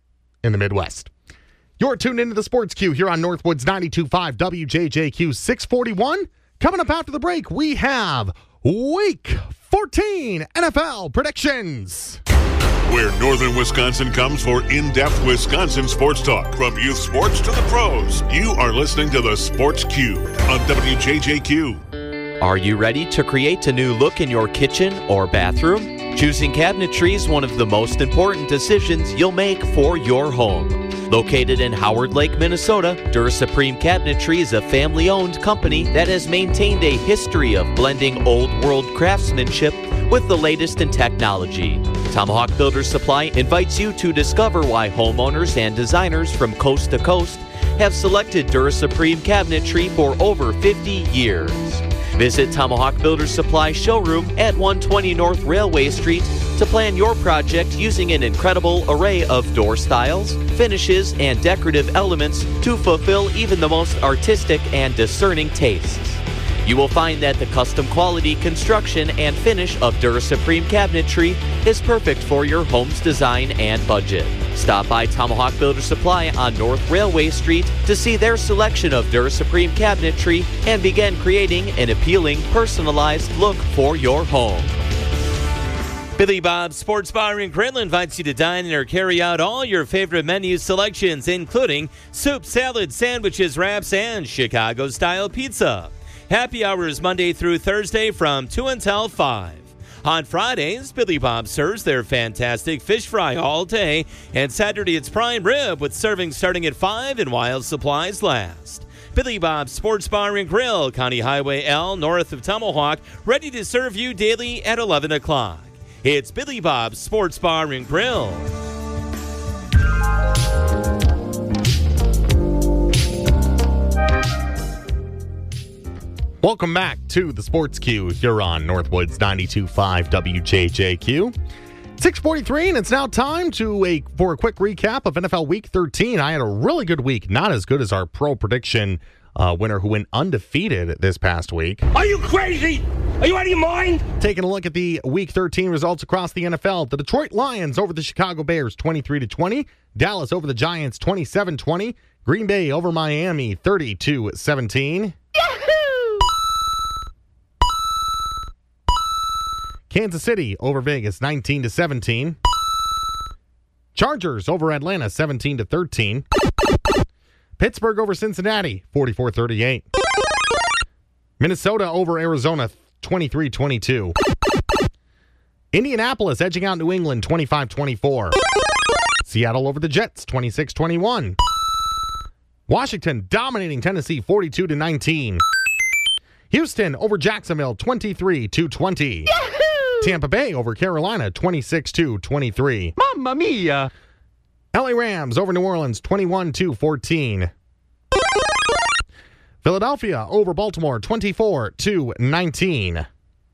in the Midwest. You're tuned into the Sports Queue here on Northwoods ninety-two point five W J J Q six forty-one. Coming up after the break, we have Week fourteen N F L predictions. Where Northern Wisconsin comes for in-depth Wisconsin sports talk. From youth sports to the pros, you are listening to the Sports Queue on W J J Q. Are you ready to create a new look in your kitchen or bathroom? Choosing cabinetry is one of the most important decisions you'll make for your home. Located in Howard Lake, Minnesota, Dura Supreme Cabinetry is a family-owned company that has maintained a history of blending old-world craftsmanship with the latest in technology. Tomahawk Builders Supply invites you to discover why homeowners and designers from coast to coast have selected Dura Supreme Cabinetry for over fifty years. Visit Tomahawk Builders Supply showroom at one twenty North Railway Street to plan your project using an incredible array of door styles, finishes, and decorative elements to fulfill even the most artistic and discerning tastes. You will find that the custom quality, construction, and finish of Dura Supreme Cabinetry is perfect for your home's design and budget. Stop by Tomahawk Builder Supply on North Railway Street to see their selection of Dura Supreme Cabinetry and begin creating an appealing, personalized look for your home. Billy Bob's Sports Bar and Grill invites you to dine in or carry out all your favorite menu selections, including soup, salad, sandwiches, wraps, and Chicago-style pizza. Happy hours Monday through Thursday from two until five. On Fridays, Billy Bob serves their fantastic fish fry all day, and Saturday it's prime rib with serving starting at five and while supplies last. Billy Bob's Sports Bar and Grill, County Highway L, north of Tomahawk, ready to serve you daily at eleven o'clock. It's Billy Bob's Sports Bar and Grill. Welcome back to the Sports Queue here on Northwoods ninety-two point five W J J Q. six forty-three, and it's now time to a for a quick recap of N F L Week thirteen. I had a really good week, not as good as our pro prediction uh, winner who went undefeated this past week. Are you crazy? Are you out of your mind? Taking a look at the Week thirteen results across the N F L. The Detroit Lions over the Chicago Bears twenty-three to twenty. Dallas over the Giants twenty-seven twenty. Green Bay over Miami thirty to seventeen. Kansas City over Vegas nineteen to seventeen. Chargers over Atlanta seventeen to thirteen. Pittsburgh over Cincinnati forty-four thirty-eight. Minnesota over Arizona twenty-three twenty-two. Indianapolis edging out New England twenty-five twenty-four. Seattle over the Jets twenty-six twenty-one. Washington dominating Tennessee forty-two to nineteen. Houston over Jacksonville twenty-three to twenty. Tampa Bay over Carolina twenty-six to twenty-three. Mamma mia! L A Rams over New Orleans twenty-one to fourteen. Philadelphia over Baltimore twenty-four to nineteen.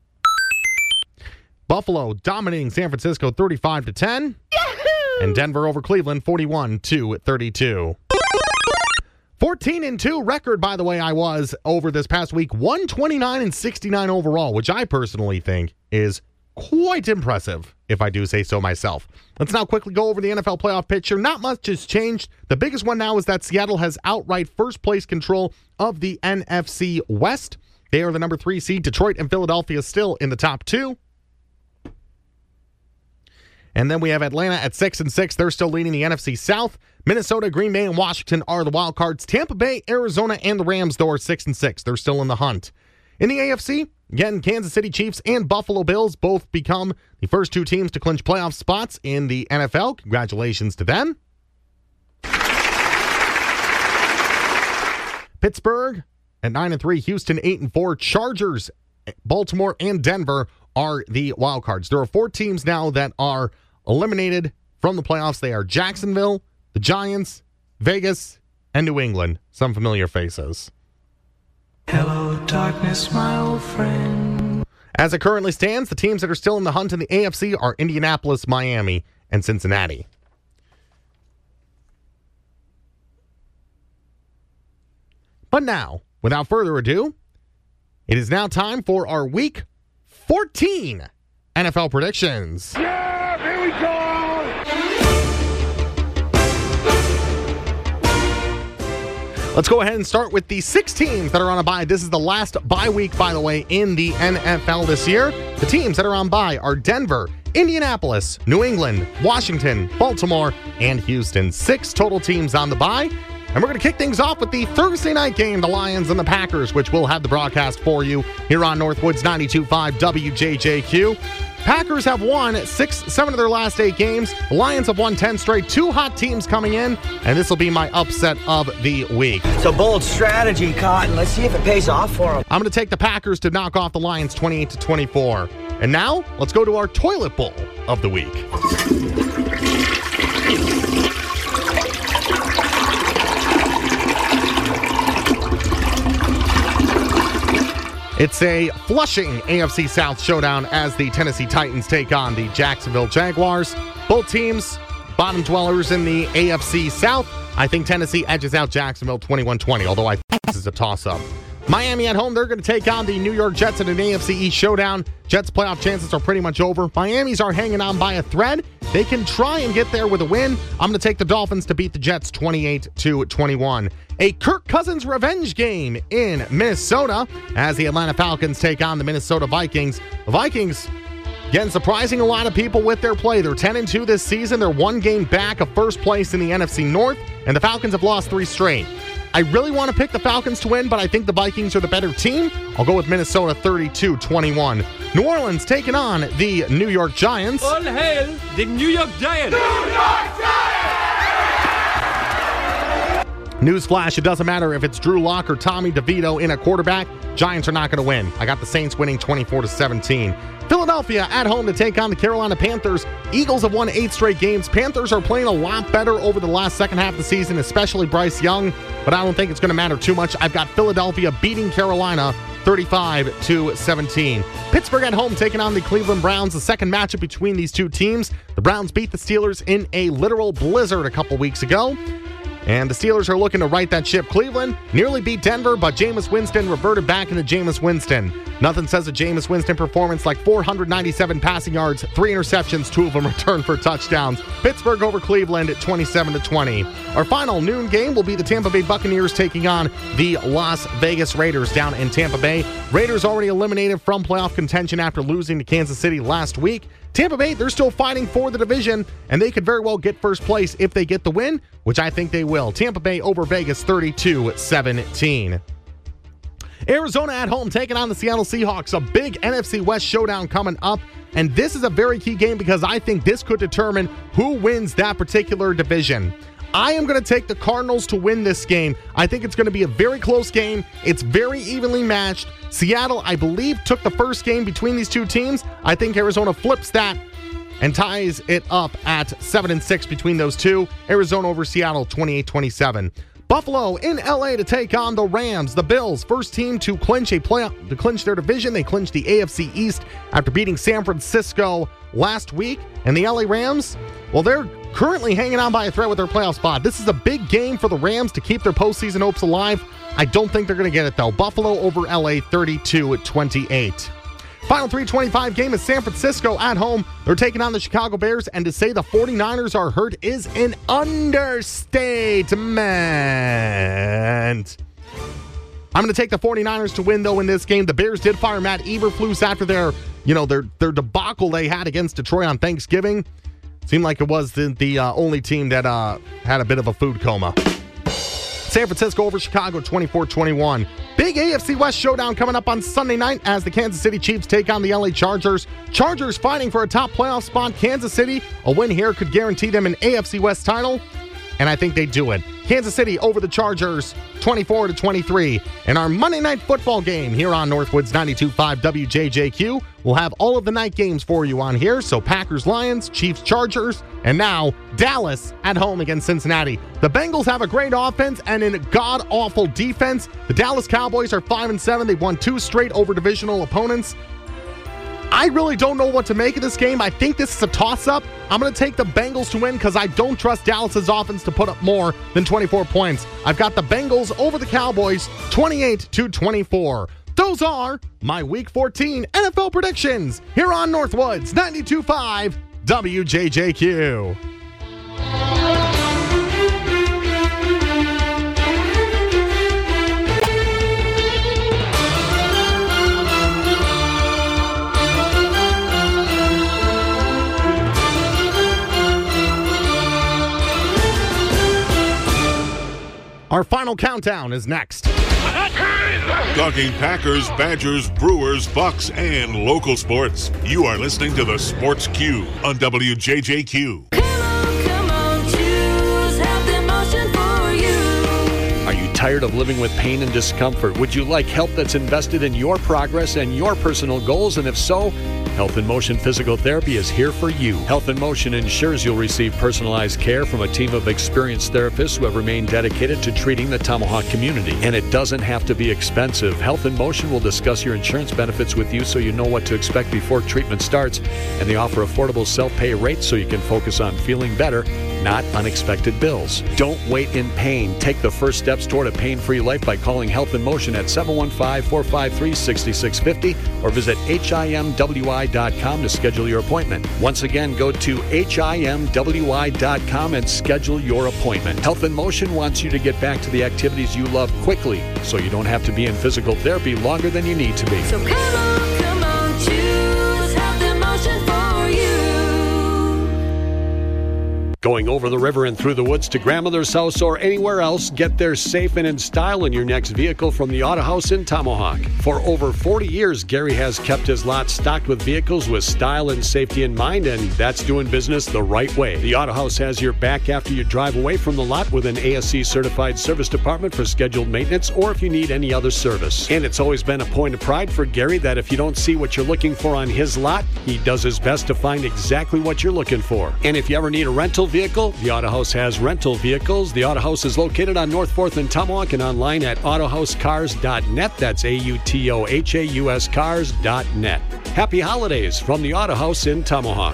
Buffalo dominating San Francisco thirty-five to ten. Yahoo! And Denver over Cleveland forty-one to thirty-two. fourteen and two record, by the way, I was over this past week. one twenty-nine and sixty-nine overall, which I personally think is quite impressive, if I do say so myself. Let's now quickly go over the N F L playoff picture. Not much has changed. The biggest one now is that Seattle has outright first place control of the N F C West. They are the number three seed. Detroit and Philadelphia still in the top two. And then we have Atlanta at six and six. They're still leading the N F C South. Minnesota, Green Bay, and Washington are the wild cards. Tampa Bay, Arizona, and the Rams, though, are six and six. They're still in the hunt. In the A F C, again, Kansas City Chiefs and Buffalo Bills both become the first two teams to clinch playoff spots in the N F L. Congratulations to them. Pittsburgh at nine and three, Houston eight and four, Chargers, Baltimore, and Denver are the wild cards. There are four teams now that are eliminated from the playoffs. They are Jacksonville, the Giants, Vegas, and New England. Some familiar faces. Hello, darkness, my old friend. As it currently stands, the teams that are still in the hunt in the A F C are Indianapolis, Miami, and Cincinnati. But now, without further ado, it is now time for our Week fourteen N F L predictions. Yeah, here we go! Let's go ahead and start with the six teams that are on a bye. This is the last bye week, by the way, in the N F L this year. The teams that are on bye are Denver, Indianapolis, New England, Washington, Baltimore, and Houston. Six total teams on the bye. And we're going to kick things off with the Thursday night game, the Lions and the Packers, which we'll have the broadcast for you here on Northwoods ninety-two point five W J J Q. Packers have won six, seven of their last eight games. The Lions have won ten straight. Two hot teams coming in, and this will be my upset of the week. It's a bold strategy, Cotton. Let's see if it pays off for them. I'm going to take the Packers to knock off the Lions twenty-eight to twenty-four. And now, let's go to our toilet bowl of the week. It's a Flushing A F C South showdown as the Tennessee Titans take on the Jacksonville Jaguars. Both teams, bottom dwellers in the A F C South. I think Tennessee edges out Jacksonville twenty-one twenty, although I think this is a toss-up. Miami at home, they're going to take on the New York Jets in an A F C East showdown. Jets' playoff chances are pretty much over. Miami's are hanging on by a thread. They can try and get there with a win. I'm going to take the Dolphins to beat the Jets twenty-eight to twenty-one. A Kirk Cousins revenge game in Minnesota as the Atlanta Falcons take on the Minnesota Vikings. The Vikings, again, surprising a lot of people with their play. They're ten and two this season. They're one game back of first place in the N F C North, and the Falcons have lost three straight. I really want to pick the Falcons to win, but I think the Vikings are the better team. I'll go with Minnesota thirty-two twenty-one. New Orleans taking on the New York Giants. All hail the New York Giants! New York Giants! Newsflash, it doesn't matter if it's Drew Lock or Tommy DeVito in a quarterback. Giants are not going to win. I got the Saints winning twenty-four to seventeen. Philadelphia at home to take on the Carolina Panthers. Eagles have won eight straight games. Panthers are playing a lot better over the last second half of the season, especially Bryce Young, but I don't think it's going to matter too much. I've got Philadelphia beating Carolina thirty-five to seventeen. Pittsburgh at home taking on the Cleveland Browns. The second matchup between these two teams. The Browns beat the Steelers in a literal blizzard a couple weeks ago. And the Steelers are looking to right that ship. Cleveland nearly beat Denver, but Jameis Winston reverted back into Jameis Winston. Nothing says a Jameis Winston performance like four hundred ninety-seven passing yards, three interceptions, two of them returned for touchdowns. Pittsburgh over Cleveland at twenty-seven to twenty. Our final noon game will be the Tampa Bay Buccaneers taking on the Las Vegas Raiders down in Tampa Bay. Raiders already eliminated from playoff contention after losing to Kansas City last week. Tampa Bay, they're still fighting for the division, and they could very well get first place if they get the win, which I think they will. Tampa Bay over Vegas thirty-two seventeen. Arizona at home taking on the Seattle Seahawks. A big N F C West showdown coming up, and this is a very key game because I think this could determine who wins that particular division. I am going to take the Cardinals to win this game. I think it's going to be a very close game. It's very evenly matched. Seattle, I believe, took the first game between these two teams. I think Arizona flips that and ties it up at seven and six between those two. Arizona over Seattle, twenty-eight twenty-seven. Buffalo in L A to take on the Rams. The Bills, first team to clinch a playoff, to clinch their division. They clinched the A F C East after beating San Francisco last week. And the L A Rams, well, they're currently hanging on by a thread with their playoff spot. This is a big game for the Rams to keep their postseason hopes alive. I don't think they're going to get it, though. Buffalo over L A, thirty-two twenty-eight. Final three twenty-five game is San Francisco at home. They're taking on the Chicago Bears, and to say the 49ers are hurt is an understatement. I'm going to take the 49ers to win, though, in this game. The Bears did fire Matt Eberflus after their, you know, their, their debacle they had against Detroit on Thanksgiving. Seemed like it was the, the uh, only team that uh, had a bit of a food coma. San Francisco over Chicago, twenty-four twenty-one. Big A F C West showdown coming up on Sunday night as the Kansas City Chiefs take on the L A Chargers. Chargers fighting for a top playoff spot. Kansas City, a win here could guarantee them an A F C West title, and I think they do it. Kansas City over the Chargers, twenty-four to twenty-three. And our Monday Night Football game here on Northwoods ninety-two point five W J J Q. We'll have all of the night games for you on here. So Packers, Lions, Chiefs, Chargers, and now Dallas at home against Cincinnati. The Bengals have a great offense and a god-awful defense. The Dallas Cowboys are five and seven. They've won two straight over divisional opponents. I really don't know what to make of this game. I think this is a toss-up. I'm going to take the Bengals to win because I don't trust Dallas's offense to put up more than twenty-four points. I've got the Bengals over the Cowboys, twenty-eight to twenty-four. Those are my Week fourteen N F L predictions here on Northwoods ninety-two point five W J J Q. Our final countdown is next. Talking Packers, Badgers, Brewers, Bucks, and local sports. You are listening to the Sports Q on W J J Q. Tired of living with pain and discomfort? Would you like help that's invested in your progress and your personal goals? And if so, Health in Motion Physical Therapy is here for you. Health in Motion ensures you'll receive personalized care from a team of experienced therapists who have remained dedicated to treating the Tomahawk community. And it doesn't have to be expensive. Health in Motion will discuss your insurance benefits with you so you know what to expect before treatment starts. And they offer affordable self-pay rates so you can focus on feeling better, not unexpected bills. Don't wait in pain. Take the first steps toward a pain-free life by calling Health in Motion at seven one five, four five three, six six five zero or visit H I M W I dot com to schedule your appointment. Once again, go to H I M W I dot com and schedule your appointment. Health in Motion wants you to get back to the activities you love quickly so you don't have to be in physical therapy longer than you need to be. So come on, come on, choose Health in Motion for you. Going over the river and through the woods to grandmother's house or anywhere else, get there safe and in style in your next vehicle from the Auto House in Tomahawk. For over forty years, Gary has kept his lot stocked with vehicles with style and safety in mind, and that's doing business the right way. The Auto House has your back after you drive away from the lot with an A S C-certified service department for scheduled maintenance or if you need any other service. And it's always been a point of pride for Gary that if you don't see what you're looking for on his lot, he does his best to find exactly what you're looking for. And if you ever need a rental vehicle, the Auto House has rental vehicles. The Auto House is located on North fourth and Tomahawk and online at auto house cars dot net. That's A U T O H A U S cars dot net. Happy holidays from the Auto House in Tomahawk.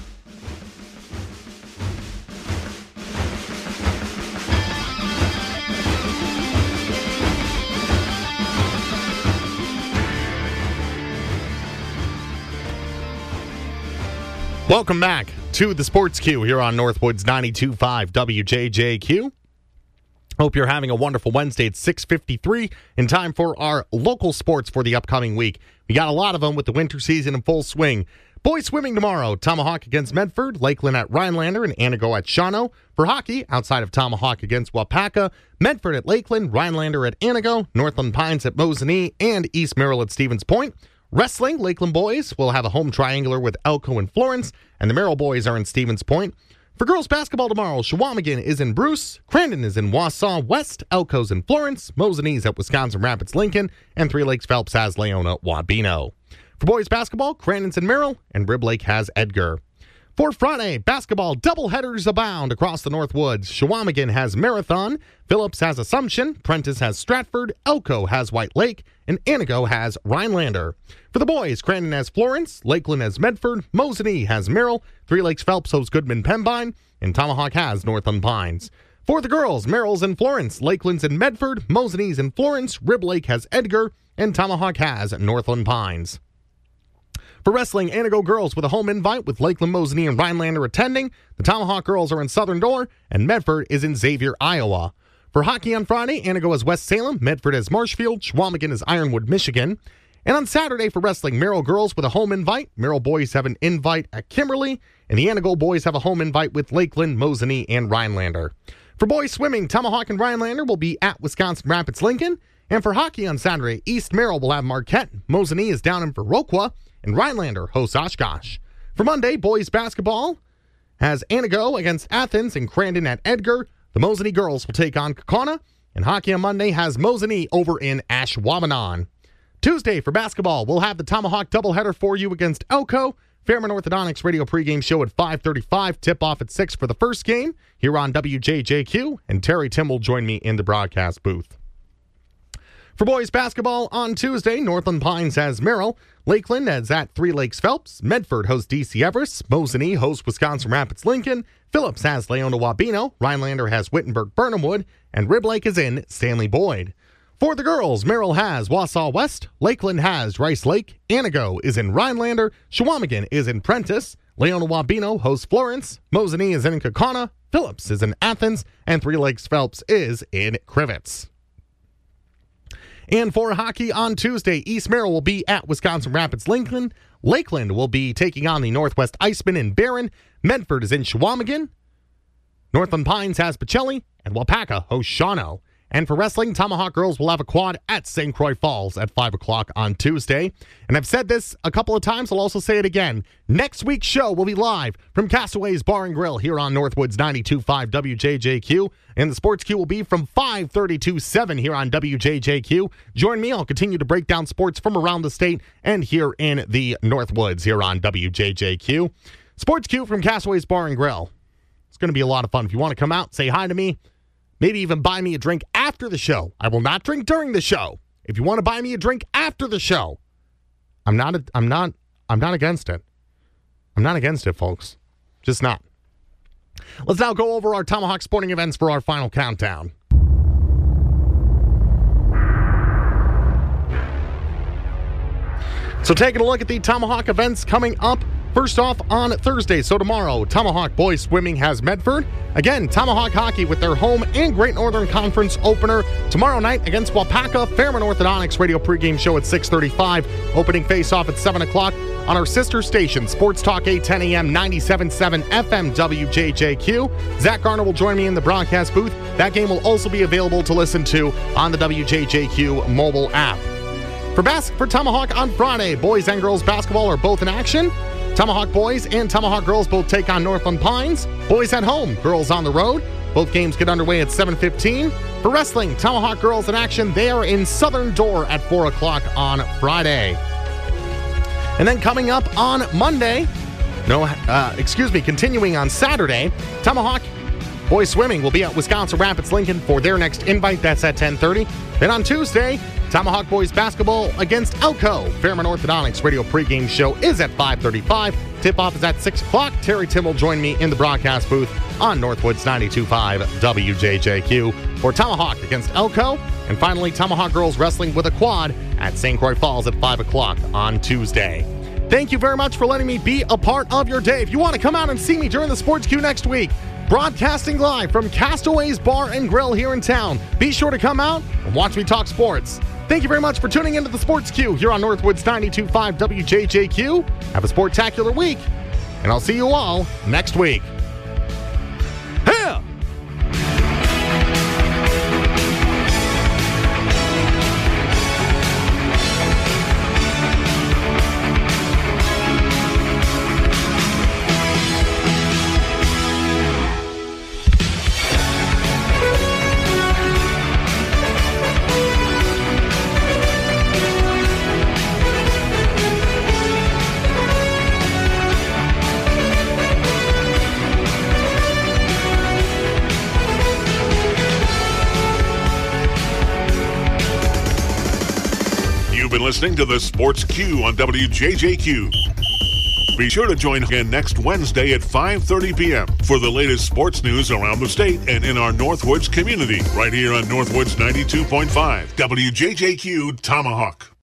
Welcome back to the Sports Q here on Northwoods ninety-two point five W J J Q. Hope you're having a wonderful Wednesday. It's six fifty-three in time for our local sports for the upcoming week. We got a lot of them with the winter season in full swing. Boys swimming tomorrow, Tomahawk against Medford, Lakeland at Rhinelander, and Anago at Shawano. For hockey, outside of Tomahawk against Wapaka, Medford at Lakeland, Rhinelander at Anago, Northland Pines at Mosinee, and East Merrill at Stevens Point. Wrestling, Lakeland boys will have a home triangular with Elko and Florence, and the Merrill boys are in Stevens Point. For girls basketball tomorrow, Shawamigan is in Bruce, Crandon is in Wausau West, Elko's in Florence, Mosinee's at Wisconsin Rapids Lincoln, and Three Lakes Phelps has Leona Wabeno. For boys basketball, Crandon's in Merrill, and Rib Lake has Edgar. For Friday, basketball doubleheaders abound across the Northwoods. Shawamigan has Marathon, Phillips has Assumption, Prentice has Stratford, Elko has White Lake, and Anago has Rhinelander. For the boys, Crandon has Florence, Lakeland has Medford, Mosinee has Merrill, Three Lakes Phelps hosts Goodman Pembine, and Tomahawk has Northland Pines. For the girls, Merrill's in Florence, Lakeland's in Medford, Mosinee's in Florence, Rib Lake has Edgar, and Tomahawk has Northland Pines. For wrestling, Anago girls with a home invite with Lakeland, Mosinee, and Rhinelander attending. The Tomahawk girls are in Southern Door, and Medford is in Xavier, Iowa. For hockey on Friday, Anago is West Salem, Medford is Marshfield, Shawamigan is Ironwood, Michigan. And on Saturday for wrestling, Merrill girls with a home invite. Merrill boys have an invite at Kimberly, and the Anago boys have a home invite with Lakeland, Mosinee, and Rhinelander. For boys swimming, Tomahawk and Rhinelander will be at Wisconsin Rapids Lincoln. And for hockey on Saturday, East Merrill will have Marquette, Mosinee is down in Viroqua, and Rhinelander hosts Oshkosh. For Monday, boys basketball has Anago against Athens and Crandon at Edgar. The Mosinee girls will take on Kaukauna, and hockey on Monday has Mosinee over in Ashwaubenon. Tuesday for basketball, we'll have the Tomahawk doubleheader for you against Elko. Fairman Orthodontics radio pregame show at five thirty-five, tip-off at six for the first game here on W J J Q, and Terry Tim will join me in the broadcast booth. For boys basketball on Tuesday, Northland Pines has Merrill, Lakeland is at Three Lakes Phelps, Medford hosts D C Everest, Mosinee hosts Wisconsin Rapids Lincoln, Phillips has Leona Wabeno, Rhinelander has Wittenberg Burnhamwood, and Rib Lake is in Stanley Boyd. For the girls, Merrill has Wausau West, Lakeland has Rice Lake, Anago is in Rhinelander, Shawamigan is in Prentice, Leona Wabeno hosts Florence, Mosinee is in Kaukauna, Phillips is in Athens, and Three Lakes Phelps is in Crivets. And for hockey on Tuesday, East Merrill will be at Wisconsin Rapids Lincoln. Lakeland will be taking on the Northwest Icemen in Barron. Medford is in Shawamigan. Northland Pines has Pacelli, and Wapaka hosts Shawano. And for wrestling, Tomahawk Girls will have a quad at Saint Croix Falls at five o'clock on Tuesday. And I've said this a couple of times. I'll also say it again. Next week's show will be live from Castaways Bar and Grill here on Northwoods ninety-two point five W J J Q. And the Sports Q will be from five thirty to seven here on W J J Q. Join me. I'll continue to break down sports from around the state and here in the Northwoods here on W J J Q. Sports Q from Castaways Bar and Grill. It's going to be a lot of fun. If you want to come out, say hi to me. Maybe even buy me a drink after the show. I will not drink during the show. If you want to buy me a drink after the show, I'm not. A, I'm not. I'm not against it. I'm not against it, folks. Just not. Let's now go over our Tomahawk sporting events for our final countdown. So taking a look at the Tomahawk events coming up. First off, on Thursday, so tomorrow, Tomahawk Boys Swimming has Medford. Again, Tomahawk Hockey with their home and Great Northern Conference opener tomorrow night against Wapaka. Fairmont Orthodontics radio pregame show at six thirty-five. Opening face-off at seven o'clock on our sister station, Sports Talk eight ten a.m., ninety-seven point seven F M W J J Q. Zach Garner will join me in the broadcast booth. That game will also be available to listen to on the W J J Q mobile app. For, bas- for Tomahawk on Friday, boys and girls basketball are both in action. Tomahawk boys and Tomahawk girls both take on Northland Pines. Boys at home, girls on the road. Both games get underway at seven fifteen. For wrestling, Tomahawk girls in action. They are in Southern Door at four o'clock on Friday. And then coming up on Monday, no, uh, excuse me, continuing on Saturday, Tomahawk boys swimming will be at Wisconsin Rapids Lincoln for their next invite. That's at ten thirty. Then on Tuesday, Tomahawk boys basketball against Elko. Fairmont Orthodontics radio pregame show is at five thirty-five. Tip-off is at six o'clock. Terry Tim will join me in the broadcast booth on Northwoods ninety-two point five W J J Q for Tomahawk against Elko. And finally, Tomahawk girls wrestling with a quad at Saint Croix Falls at five o'clock on Tuesday. Thank you very much for letting me be a part of your day. If you want to come out and see me during the Sports Q next week, broadcasting live from Castaways Bar and Grill here in town, be sure to come out and watch me talk sports. Thank you very much for tuning into the Sports Q here on Northwoods ninety-two point five W J J Q. Have a sportacular week, and I'll see you all next week. Yeah! Listening to the Sports Q on W J J Q. Be sure to join again next Wednesday at five thirty p.m. for the latest sports news around the state and in our Northwoods community, right here on Northwoods ninety-two point five W J J Q Tomahawk.